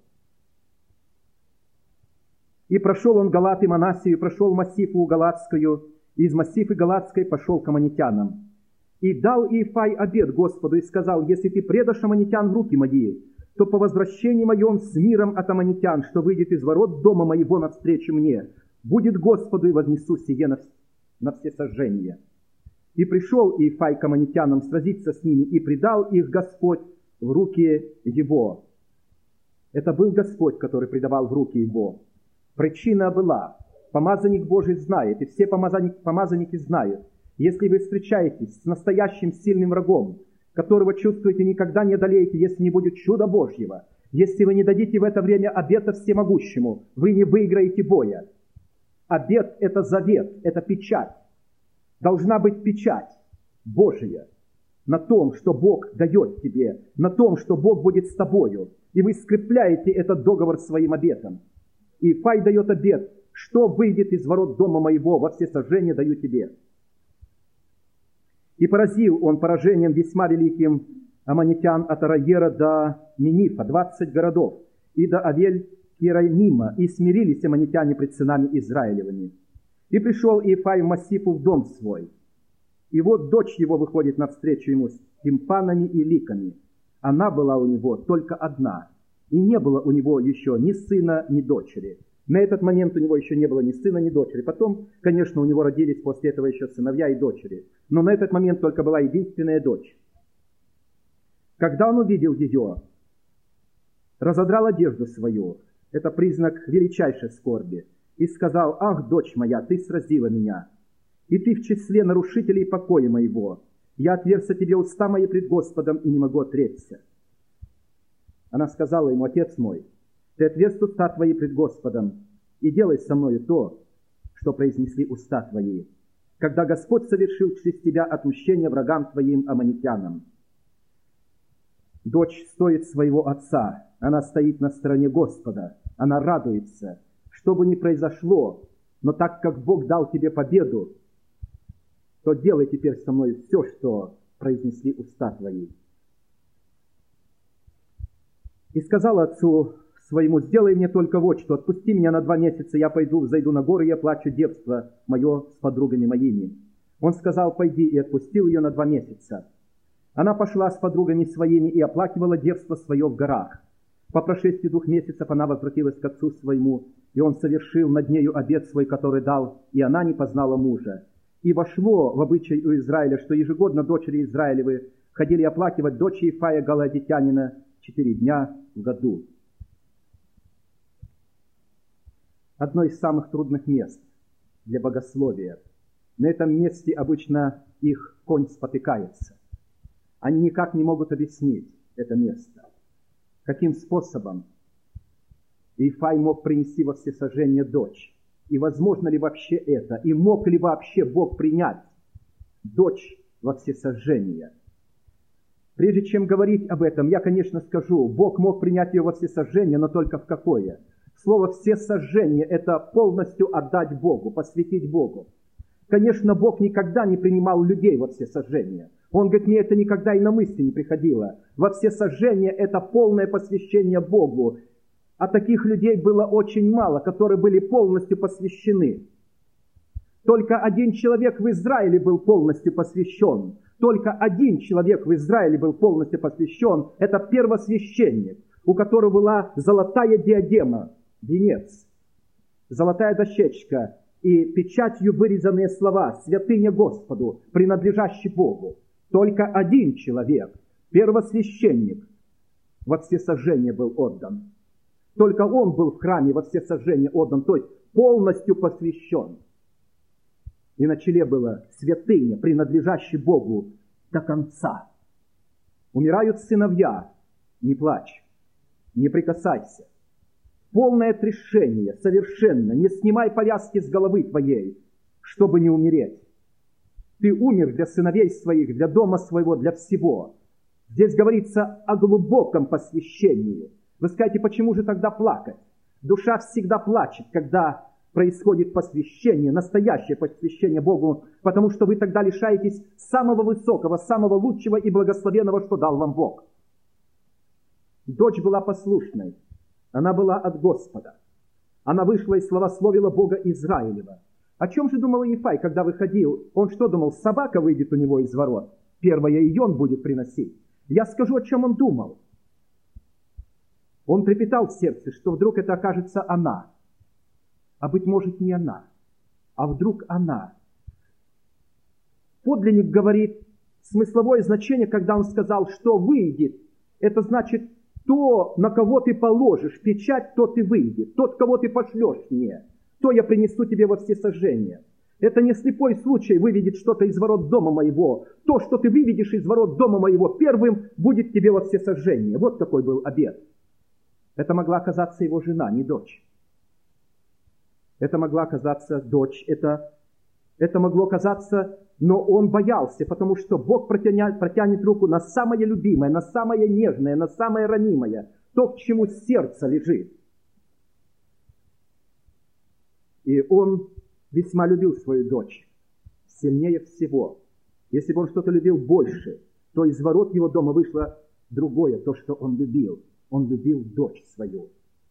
И прошел он Галат и Манассию, прошел Массифу Галатскую, и из Массифы Галатской пошел к аммонитянам. И дал Иефай обет Господу и сказал: если ты предашь аммонитян в руки мои, то по возвращении моем с миром от аммонитян, что выйдет из ворот дома моего навстречу мне, будет Господу, и вознесу сие на, на всесожжение. И пришел Иефай к аммонитянам сразиться с ними, и предал их Господь в руки его. Это был Господь, который предавал в руки его. Причина была: помазанник Божий знает, и все помазанники, помазанники знают, если вы встречаетесь с настоящим сильным врагом, которого чувствуете, никогда не одолеете, если не будет чуда Божьего, если вы не дадите в это время обета всемогущему, вы не выиграете боя. Обет – это завет, это печать. Должна быть печать Божия на том, что Бог дает тебе, на том, что Бог будет с тобою, и вы скрепляете этот договор своим обетом. Иефай дает обет: что выйдет из ворот дома моего, во всесожжение даю тебе. И поразил он поражением весьма великим аммонитян от Араера до Минифа, двадцать городов, и до Авель-Кираимима, и смирились аммонитяне пред сынами Израилевыми. И пришел Иефай в Массифу в дом свой. И вот дочь его выходит навстречу ему с тимпанами и ликами. Она была у него только одна, и не было у него еще ни сына, ни дочери. На этот момент у него еще не было ни сына, ни дочери. Потом, конечно, у него родились после этого еще сыновья и дочери. Но на этот момент только была единственная дочь. Когда он увидел ее, разодрал одежду свою, это признак величайшей скорби, и сказал: «Ах, дочь моя, ты сразила меня, и ты в числе нарушителей покоя моего. Я отверзся тебе уста мои пред Господом, и не могу отречься». Она сказала ему: «Отец мой, ты отверз уста твои пред Господом, и делай со мною то, что произнесли уста твои, когда Господь совершил через тебя отмщение врагам твоим аммонитянам». Дочь стоит своего отца, она стоит на стороне Господа, она радуется, что бы ни произошло, но так как Бог дал тебе победу, то делай теперь со мной все, что произнесли уста твои. И сказала отцу своему: «Сделай мне только вот что, отпусти меня на два месяца, я пойду, взойду на горы, и я плачу детство мое с подругами моими». Он сказал: «Пойди», и отпустил ее на два месяца. Она пошла с подругами своими и оплакивала девство свое в горах. По прошествии двух месяцев она возвратилась к отцу своему, и он совершил над нею обет свой, который дал, и она не познала мужа. И вошло в обычай у Израиля, что ежегодно дочери Израилевы ходили оплакивать дочь Иефая галаадитянина четыре дня в году. Одно из самых трудных мест для богословия. На этом месте обычно их конь спотыкается. Они никак не могут объяснить это место. Каким способом Иефай мог принести во всесожжение дочь? И возможно ли вообще это? И мог ли вообще Бог принять дочь во всесожжение? Прежде чем говорить об этом, я, конечно, скажу, Бог мог принять ее во всесожжение, но только в какое? Слово «всесожжение» — это полностью отдать Богу, посвятить Богу. Конечно, Бог никогда не принимал людей во всесожжение. Он говорит: мне это никогда и на мысли не приходило. Во всесожжение — это полное посвящение Богу. А таких людей было очень мало, которые были полностью посвящены. Только один человек в Израиле был полностью посвящен. Только один человек в Израиле был полностью посвящен. Это первосвященник, у которого была золотая диадема, венец, золотая дощечка и печатью вырезанные слова: «Святыня Господу, принадлежащий Богу». Только один человек, первосвященник, во всесожжение был отдан. Только он был в храме во всесожжение отдан, то есть полностью посвящен. И на челе было: «Святыня, принадлежащий Богу до конца». Умирают сыновья, не плачь, не прикасайся. Полное отрешение, совершенно, не снимай повязки с головы твоей, чтобы не умереть. Ты умер для сыновей своих, для дома своего, для всего. Здесь говорится о глубоком посвящении. Вы скажете: почему же тогда плакать? Душа всегда плачет, когда происходит посвящение, настоящее посвящение Богу, потому что вы тогда лишаетесь самого высокого, самого лучшего и благословенного, что дал вам Бог. Дочь была послушной, она была от Господа. Она вышла и славословила Бога Израилева. О чем же думал Иефай, когда выходил? Он что думал? Собака выйдет у него из ворот. Первое ее он будет приносить. Я скажу, о чем он думал. Он трепетал в сердце, что вдруг это окажется она. А быть может, не она. А вдруг она. Подлинник говорит смысловое значение, когда он сказал, что выйдет. Это значит, то, на кого ты положишь печать, тот и выйдет. Тот, кого ты пошлешь мне, то я принесу тебе во всесожжение. Это не слепой случай выведет что-то из ворот дома моего. То, что ты выведешь из ворот дома моего, первым будет тебе во всесожжение. Вот какой был обет. Это могла оказаться его жена, не дочь. Это могла оказаться дочь. Это, это могло оказаться, но он боялся, потому что Бог протянет, протянет руку на самое любимое, на самое нежное, на самое ранимое, то, к чему сердце лежит. И он весьма любил свою дочь, сильнее всего. Если бы он что-то любил больше, то из ворот его дома вышло другое, то, что он любил. Он любил дочь свою.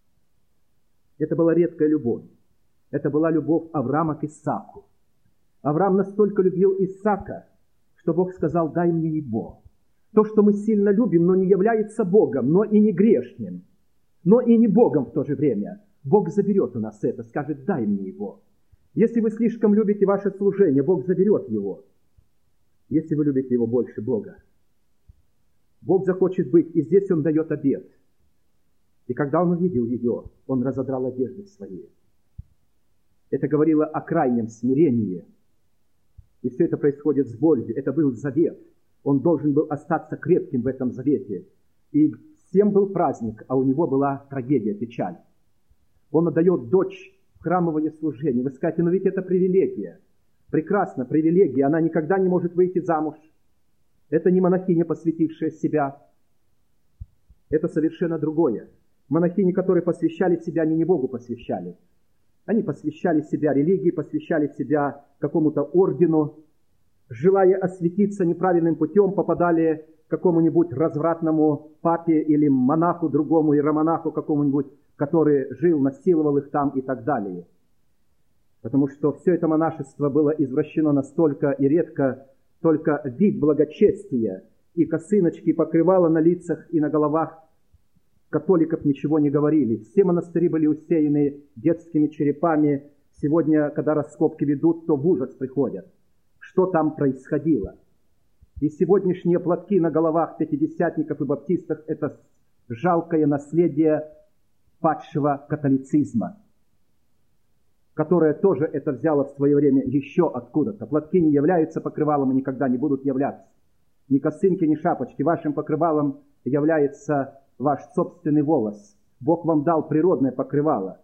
Это была редкая любовь. Это была любовь Авраама к Исааку. Авраам настолько любил Исаака, что Бог сказал: дай мне его. То, что мы сильно любим, но не является Богом, но и не грешным, но и не Богом в то же время. Бог заберет у нас это, скажет: дай мне его. Если вы слишком любите ваше служение, Бог заберет его. Если вы любите его больше Бога, Бог захочет быть, и здесь Он дает обет. И когда он увидел ее, он разодрал одежды свои. Это говорило о крайнем смирении. И все это происходит с болью. Это был завет. Он должен был остаться крепким в этом завете. И всем был праздник, а у него была трагедия, печаль. Он отдает дочь в храмовое служение. Вы скажете: но ведь это привилегия. Прекрасно, привилегия. Она никогда не может выйти замуж. Это не монахиня, посвятившая себя. Это совершенно другое. Монахини, которые посвящали себя, они не Богу посвящали. Они посвящали себя религии, посвящали себя какому-то ордену. Желая осветиться неправильным путем, попадали к какому-нибудь развратному папе или монаху другому, иеромонаху какому-нибудь, который жил, насиловал их там и так далее. Потому что все это монашество было извращено настолько и редко, только вид благочестия и косыночки, покрывала на лицах и на головах католиков ничего не говорили. Все монастыри были усеяны детскими черепами. Сегодня, когда раскопки ведут, то в ужас приходят. Что там происходило? И сегодняшние платки на головах пятидесятников и баптистов – это жалкое наследие падшего католицизма, которое тоже это взяло в свое время еще откуда-то. Платки не являются покрывалом и никогда не будут являться. Ни косынки, ни шапочки. Вашим покрывалом является ваш собственный волос. Бог вам дал природное покрывало.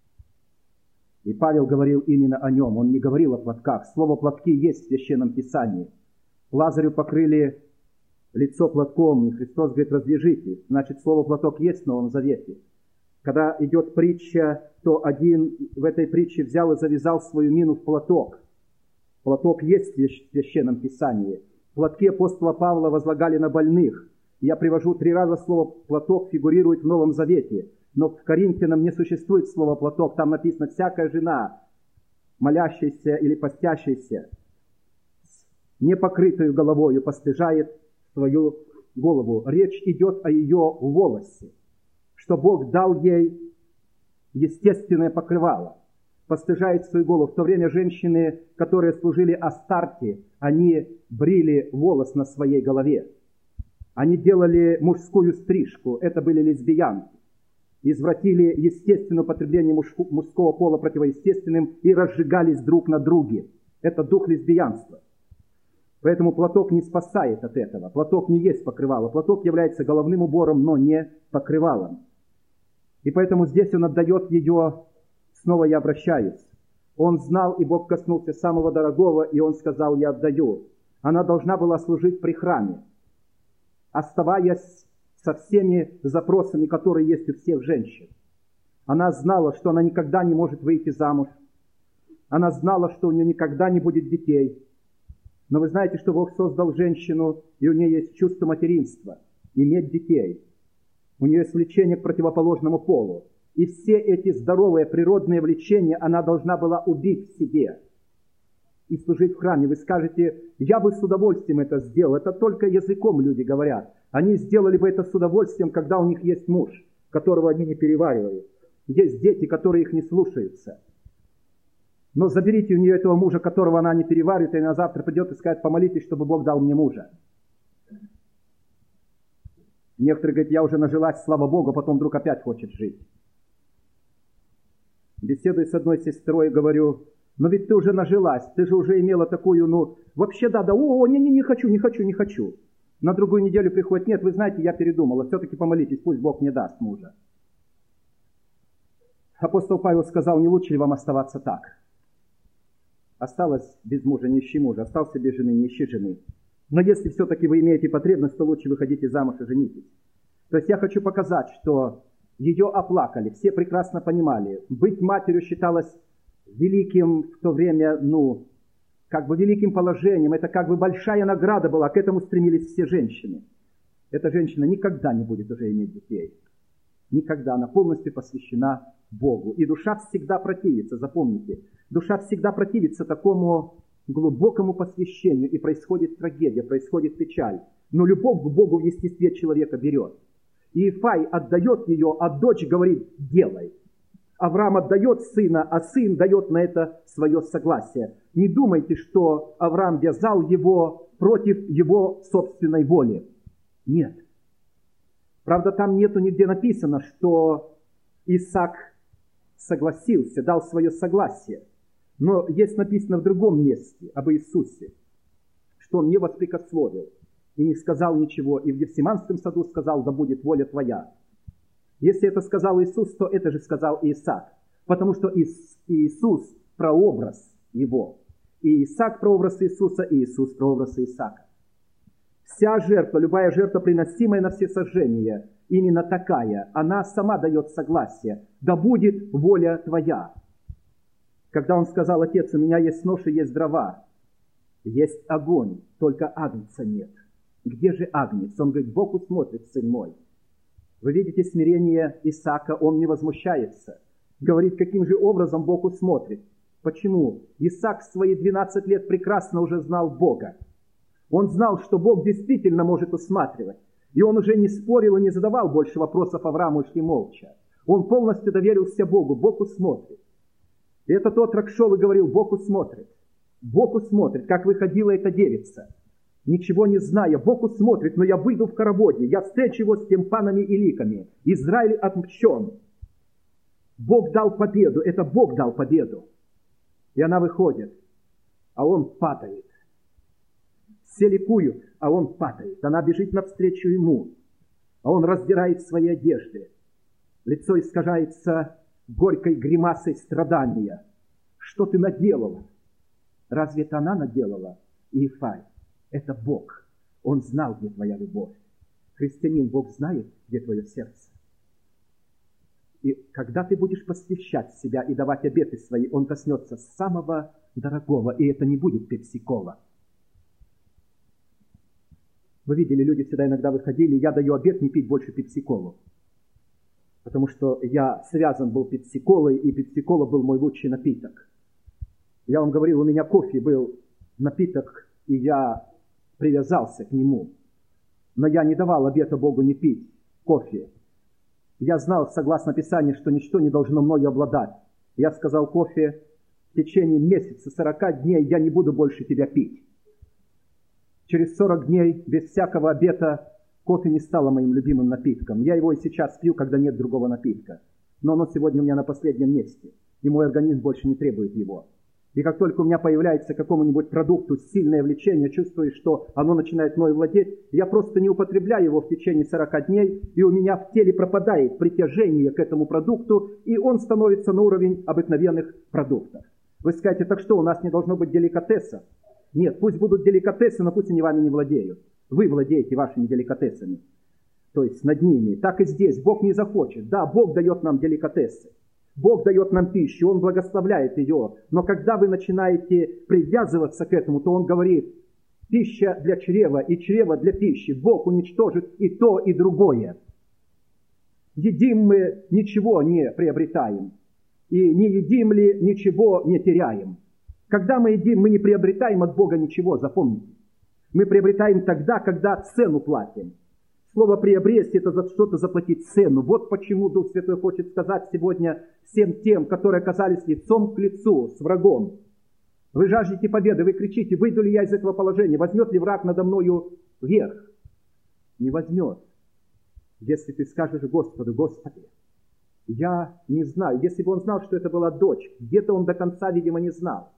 И Павел говорил именно о нем. Он не говорил о платках. Слово «платки» есть в Священном Писании. Лазарю покрыли лицо платком, и Христос говорит: развяжите. Значит, слово «платок» есть в Новом Завете. Когда идет притча, то один в этой притче взял и завязал свою мину в платок. Платок есть в Священном Писании. Платки апостола Павла возлагали на больных. Я привожу три раза слово «платок» фигурирует в Новом Завете. Но в Коринфянам не существует слова «платок». Там написано: всякая жена, молящаяся или постящаяся, с непокрытою головою постыжает свою голову. Речь идет о ее волосе, что Бог дал ей естественное покрывало. Постыжает свою голову. В то время женщины, которые служили Астарте, они брили волос на своей голове. Они делали мужскую стрижку. Это были лесбиянки. Извратили естественное употребление мужского пола противоестественным и разжигались друг на друге. Это дух лесбиянства. Поэтому платок не спасает от этого. Платок не есть покрывало. Платок является головным убором, но не покрывалом. И поэтому здесь он отдает ее, снова я обращаюсь. Он знал, и Бог коснулся самого дорогого, и он сказал: я отдаю. Она должна была служить при храме, оставаясь со всеми запросами, которые есть у всех женщин. Она знала, что она никогда не может выйти замуж. Она знала, что у нее никогда не будет детей. Но вы знаете, что Бог создал женщину, и у нее есть чувство материнства, иметь детей. У нее есть влечение к противоположному полу. И все эти здоровые природные влечения она должна была убить в себе и служить в храме. Вы скажете: я бы с удовольствием это сделал. Это только языком люди говорят. Они сделали бы это с удовольствием, когда у них есть муж, которого они не переваривают. Есть дети, которые их не слушаются. Но заберите у нее этого мужа, которого она не переваривает, и она завтра придет и скажет: помолитесь, чтобы Бог дал мне мужа. Некоторые говорят: я уже нажилась, слава Богу, потом вдруг опять хочет жить. Беседую с одной сестрой, говорю: но ведь ты уже нажилась, ты же уже имела такую, ну, вообще да, да, о, не, не, не хочу, не хочу, не хочу. На другую неделю приходит: нет, вы знаете, я передумала, все-таки помолитесь, пусть Бог мне даст мужа. Апостол Павел сказал: не лучше ли вам оставаться так? Осталось без мужа, не ищи мужа, остался без жены, не ищи жены. Но если все-таки вы имеете потребность, то лучше выходите замуж и женитесь. То есть я хочу показать, что ее оплакали, все прекрасно понимали. Быть матерью считалось великим в то время, ну, как бы великим положением, это как бы большая награда была, к этому стремились все женщины. Эта женщина никогда не будет уже иметь детей. Никогда. Она полностью посвящена Богу. И душа всегда противится, запомните, душа всегда противится такому глубокому посвящению, и происходит трагедия, происходит печаль. Но любовь к Богу в естестве человека берет. И Ифай отдает ее, а дочь говорит: делай. Авраам отдает сына, а сын дает на это свое согласие. Не думайте, что Авраам вязал его против его собственной воли. Нет. Правда, там нету нигде написано, что Исаак согласился, дал свое согласие. Но есть написано в другом месте об Иисусе, что Он не воспрекословил и не сказал ничего, и в Гефсиманском саду сказал: да будет воля твоя. Если это сказал Иисус, то это же сказал и Исаак, потому что Иисус – прообраз Его. И Исаак – прообраз Иисуса, и Иисус – прообраз Исаака. Вся жертва, любая жертва, приносимая на всесожжение, именно такая, она сама дает согласие: да будет воля твоя. Когда он сказал: отец, у меня есть нож и есть дрова, есть огонь, только агнца нет. Где же агнец? Он говорит: Бог усмотрит, сын мой. Вы видите смирение Исаака, он не возмущается. Говорит, каким же образом Бог усмотрит. Почему? Исаак в свои двенадцать лет прекрасно уже знал Бога. Он знал, что Бог действительно может усматривать. И он уже не спорил и не задавал больше вопросов Аврааму, шли молча. Он полностью доверился Богу. Бог усмотрит. И этот отрок шел и говорил: Бог усмотрит. Бог усмотрит, как выходила эта девица. Ничего не зная, Бог усмотрит, но я выйду в хороводе, я встречу его с тимпанами и ликами. Израиль отмщен. Бог дал победу, это Бог дал победу. И она выходит, а он падает. Все ликуют, а он падает. Она бежит навстречу ему, а он раздирает свои одежды. Лицо искажается горькой гримасой страдания. Что ты наделала? Разве это она наделала? Ифай. Это Бог. Он знал, где твоя любовь. Христианин, Бог знает, где твое сердце. И когда ты будешь посвящать себя и давать обеты свои, Он коснется самого дорогого, и это не будет пепси-кола. Вы видели, люди всегда иногда выходили: я даю обет не пить больше пепси-колу. Потому что я связан был пепси-колой, и пепси-кола был мой лучший напиток. Я вам говорил, у меня кофе был напиток, и я привязался к нему. Но я не давал обета Богу не пить кофе. Я знал, согласно Писанию, что ничто не должно мною обладать. Я сказал: кофе, в течение месяца, сорока дней я не буду больше тебя пить. Через сорок дней, без всякого обета, кофе не стало моим любимым напитком. Я его и сейчас пью, когда нет другого напитка. Но оно сегодня у меня на последнем месте, и мой организм больше не требует его. И как только у меня появляется к какому-нибудь продукту сильное влечение, чувствую, что оно начинает мной владеть, я просто не употребляю его в течение сорока дней, и у меня в теле пропадает притяжение к этому продукту, и он становится на уровень обыкновенных продуктов. Вы скажете: так что, у нас не должно быть деликатеса? Нет, пусть будут деликатесы, но пусть они вами не владеют. Вы владеете вашими деликатесами, то есть над ними. Так и здесь Бог не захочет. Да, Бог дает нам деликатесы. Бог дает нам пищу, Он благословляет ее. Но когда вы начинаете привязываться к этому, то Он говорит: пища для чрева и чрево для пищи. Бог уничтожит и то, и другое. Едим мы, ничего не приобретаем. И не едим ли, ничего не теряем. Когда мы едим, мы не приобретаем от Бога ничего, запомните. Мы приобретаем тогда, когда цену платим. Слово «приобрести» — это за что-то заплатить цену. Вот почему Дух Святой хочет сказать сегодня всем тем, которые оказались лицом к лицу с врагом. Вы жаждете победы, вы кричите: выйду ли я из этого положения, возьмет ли враг надо мною верх? Не возьмет. Если ты скажешь Господу: Господи, я не знаю. Если бы он знал, что это была дочь, где-то он до конца, видимо, не знал.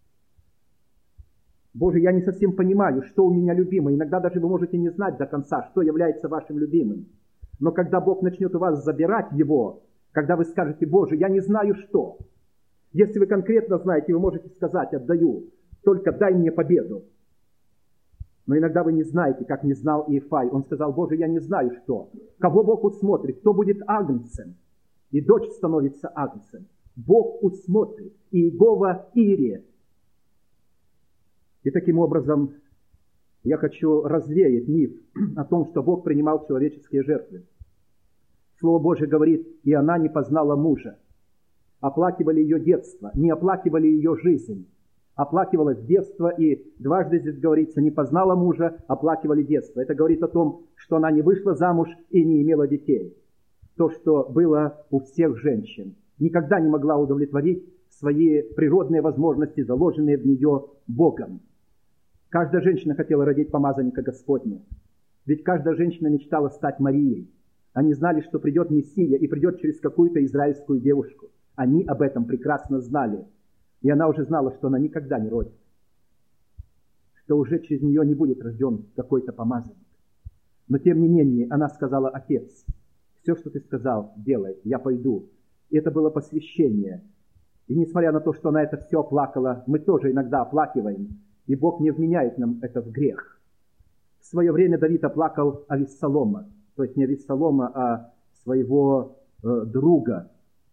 Боже, я не совсем понимаю, что у меня любимое. Иногда даже вы можете не знать до конца, что является вашим любимым. Но когда Бог начнет у вас забирать его, когда вы скажете: Боже, я не знаю что. Если вы конкретно знаете, вы можете сказать: отдаю, только дай мне победу. Но иногда вы не знаете, как не знал Иефай. Он сказал: Боже, я не знаю что. Кого Бог усмотрит, кто будет агнцем. И дочь становится агнцем. Бог усмотрит. И Иегова Ирие. И таким образом я хочу развеять миф о том, что Бог принимал человеческие жертвы. Слово Божие говорит, и она не познала мужа. Оплакивали ее детство, не оплакивали ее жизнь. Оплакивалось детство, и дважды здесь говорится, не познала мужа, оплакивали детство. Это говорит о том, что она не вышла замуж и не имела детей. То, что было у всех женщин. Никогда не могла удовлетворить свои природные возможности, заложенные в нее Богом. Каждая женщина хотела родить помазанника Господня. Ведь каждая женщина мечтала стать Марией. Они знали, что придет Мессия и придет через какую-то израильскую девушку. Они об этом прекрасно знали. И она уже знала, что она никогда не родит. Что уже через нее не будет рожден какой-то помазанник. Но тем не менее, она сказала: «Отец, все, что ты сказал, делай, я пойду». И это было посвящение. И несмотря на то, что она это все оплакала, мы тоже иногда оплакиваем. И Бог не вменяет нам это в грех. В свое время Давид оплакал Авессалома. То есть не Авессалома, а своего э, друга,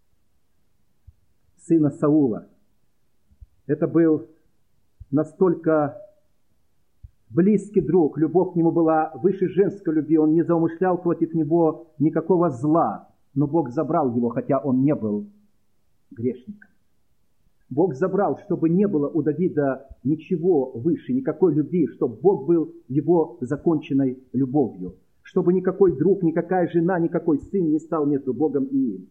сына Саула. Это был настолько близкий друг, любовь к нему была выше женской любви, он не заумышлял против него никакого зла, но Бог забрал его, хотя он не был грешником. Бог забрал, чтобы не было у Давида ничего выше, никакой любви, чтобы Бог был его законченной любовью, чтобы никакой друг, никакая жена, никакой сын не стал между Богом и им.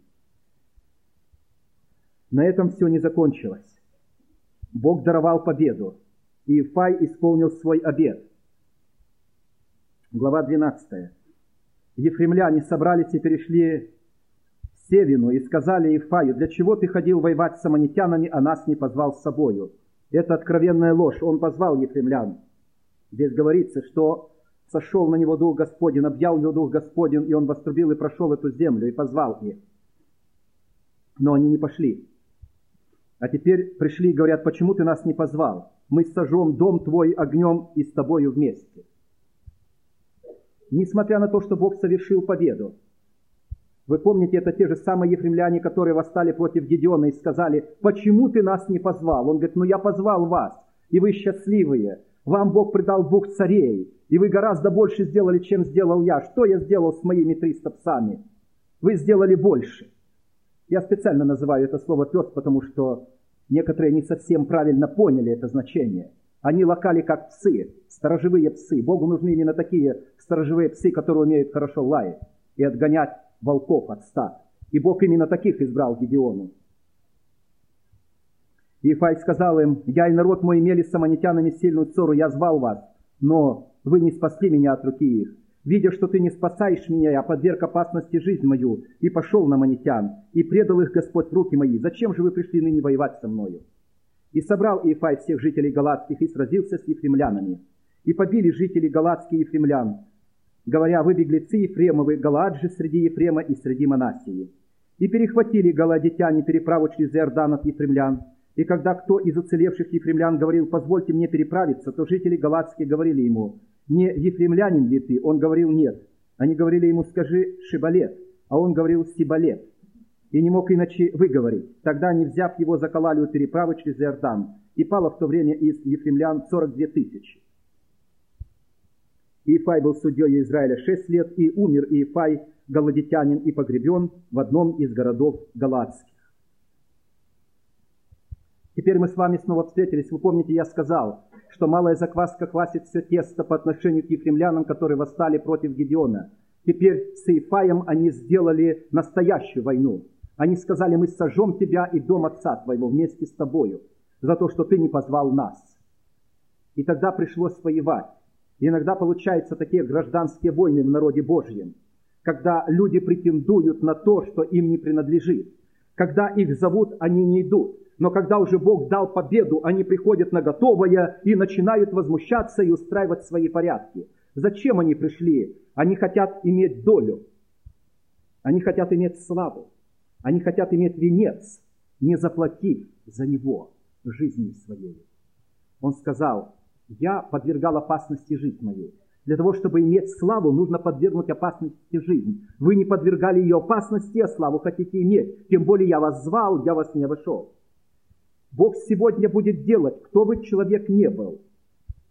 На этом все не закончилось. Бог даровал победу, и Иефай исполнил свой обет. Глава двенадцатая. Ефремляне собрались и перешли в Севину и сказали Иефаю: «Для чего ты ходил воевать с аммонитянами, а нас не позвал с собою?» Это откровенная ложь. Он позвал ефремлян. Здесь говорится, что сошел на него Дух Господень, объял его Дух Господень, и он вострубил и прошел эту землю, и позвал их. Но они не пошли. А теперь пришли и говорят: «Почему ты нас не позвал? Мы сожжем дом твой огнем и с тобою вместе». Несмотря на то, что Бог совершил победу. Вы помните, это те же самые ефремляне, которые восстали против Гедеона и сказали: «Почему ты нас не позвал?» Он говорит: «Ну я позвал вас, и вы счастливые. Вам Бог придал двух царей, и вы гораздо больше сделали, чем сделал я. Что я сделал с моими триста псами? Вы сделали больше». Я специально называю это слово «пес», потому что некоторые не совсем правильно поняли это значение. Они лакали как псы, сторожевые псы. Богу нужны именно такие сторожевые псы, которые умеют хорошо лаять и отгонять волков от стад. И Бог именно таких избрал Гедеону. Иефай сказал им: «Я и народ мой имели с аммонитянами сильную ссору, я звал вас, но вы не спасли меня от руки их. Видя, что ты не спасаешь меня, я подверг опасности жизнь мою, и пошел на аммонитян, и предал их Господь в руки мои. Зачем же вы пришли ныне воевать со мною?» И собрал Иефай всех жителей галатских и сразился с ефремлянами. И побили жители галатские ефремлян, говоря: «Вы беглецы Ефремовы, Галаад же среди Ефрема и среди Манассии». И перехватили галадитяне переправу через Иордан от ефремлян. И когда кто из уцелевших ефремлян говорил: «Позвольте мне переправиться», то жители галатские говорили ему: «Не ефремлянин ли ты?» Он говорил: «Нет». Они говорили ему: «Скажи Шибалет», а он говорил: «Сибалет». И не мог иначе выговорить. Тогда они, взяв его, закололи у переправы через Иордан. И пало в то время из ефремлян сорок две тысячи. Иефай был судьей Израиля шесть лет, и умер Иефай, галадитянин, и погребен в одном из городов галатских. Теперь мы с вами снова встретились. Вы помните, я сказал, что малая закваска квасит все тесто по отношению к ефремлянам, которые восстали против Гедеона. Теперь с Иефаем они сделали настоящую войну. Они сказали: «Мы сожжем тебя и дом отца твоего вместе с тобою за то, что ты не позвал нас». И тогда пришлось воевать. И иногда получаются такие гражданские войны в народе Божьем, когда люди претендуют на то, что им не принадлежит. Когда их зовут, они не идут. Но когда уже Бог дал победу, они приходят на готовое и начинают возмущаться и устраивать свои порядки. Зачем они пришли? Они хотят иметь долю. Они хотят иметь славу. Они хотят иметь венец, не заплатив за него жизнью своей. Он сказал: «Я подвергал опасности жизнь мою». Для того, чтобы иметь славу, нужно подвергнуть опасности жизнь. Вы не подвергали ее опасности, а славу хотите иметь. Тем более я вас звал, я вас не обошел. Бог сегодня будет делать, кто бы человек ни был,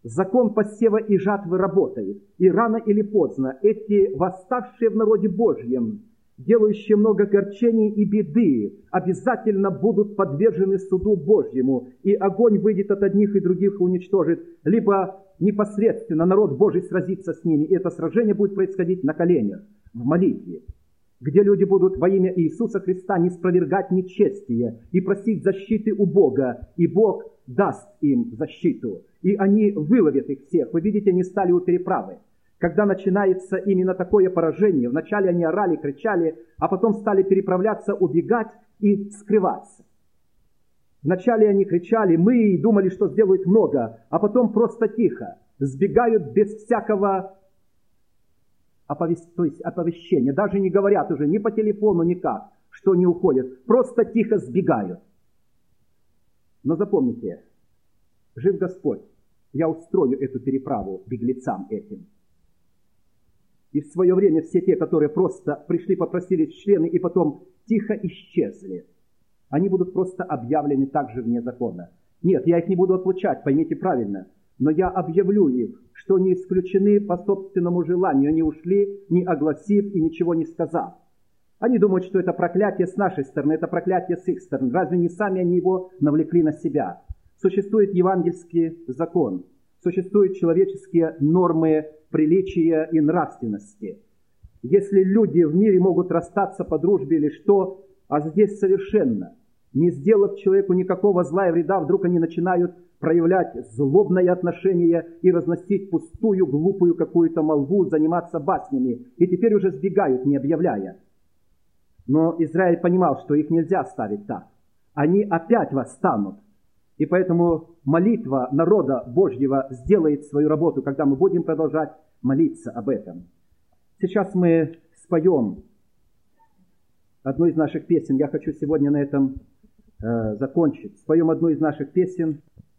Закон посева и жатвы работает, и рано или поздно эти восставшие в народе Божьем, делающие много горчений и беды, обязательно будут подвержены суду Божьему, и огонь выйдет от одних и других и уничтожит, либо непосредственно народ Божий сразится с ними, и это сражение будет происходить на коленях, в молитве, где люди будут во имя Иисуса Христа не спровергать нечестие и просить защиты у Бога, и Бог даст им защиту, и они выловят их всех. Вы видите, они стали у переправы. Когда начинается именно такое поражение, вначале они орали, кричали, а потом стали переправляться, убегать и скрываться. Вначале они кричали, мы, и думали, что сделают много, а потом просто тихо, сбегают без всякого оповещ... то есть оповещения, даже не говорят уже ни по телефону, никак, что не уходят, просто тихо сбегают. Но запомните, жив Господь, я устрою эту переправу беглецам этим. И в свое время все те, которые просто пришли, попросились члены и потом тихо исчезли, они будут просто объявлены также вне закона. Нет, я их не буду отлучать, поймите правильно, но я объявлю их, что они исключены по собственному желанию, они ушли, не огласив и ничего не сказав. Они думают, что это проклятие с нашей стороны, это проклятие с их стороны. Разве не сами они его навлекли на себя? Существует евангельский закон, существуют человеческие нормы приличия и нравственности. Если люди в мире могут расстаться по дружбе или что, а здесь совершенно, не сделав человеку никакого зла и вреда, вдруг они начинают проявлять злобное отношение и разносить пустую, глупую какую-то молву, заниматься баснями, и теперь уже сбегают, не объявляя. Но Израиль понимал, что их нельзя оставить так. Они опять восстанут. И поэтому молитва народа Божьего сделает свою работу, когда мы будем продолжать молиться об этом. Сейчас мы споем одну из наших песен. Я хочу сегодня на этом э, закончить. Споем одну из наших песен.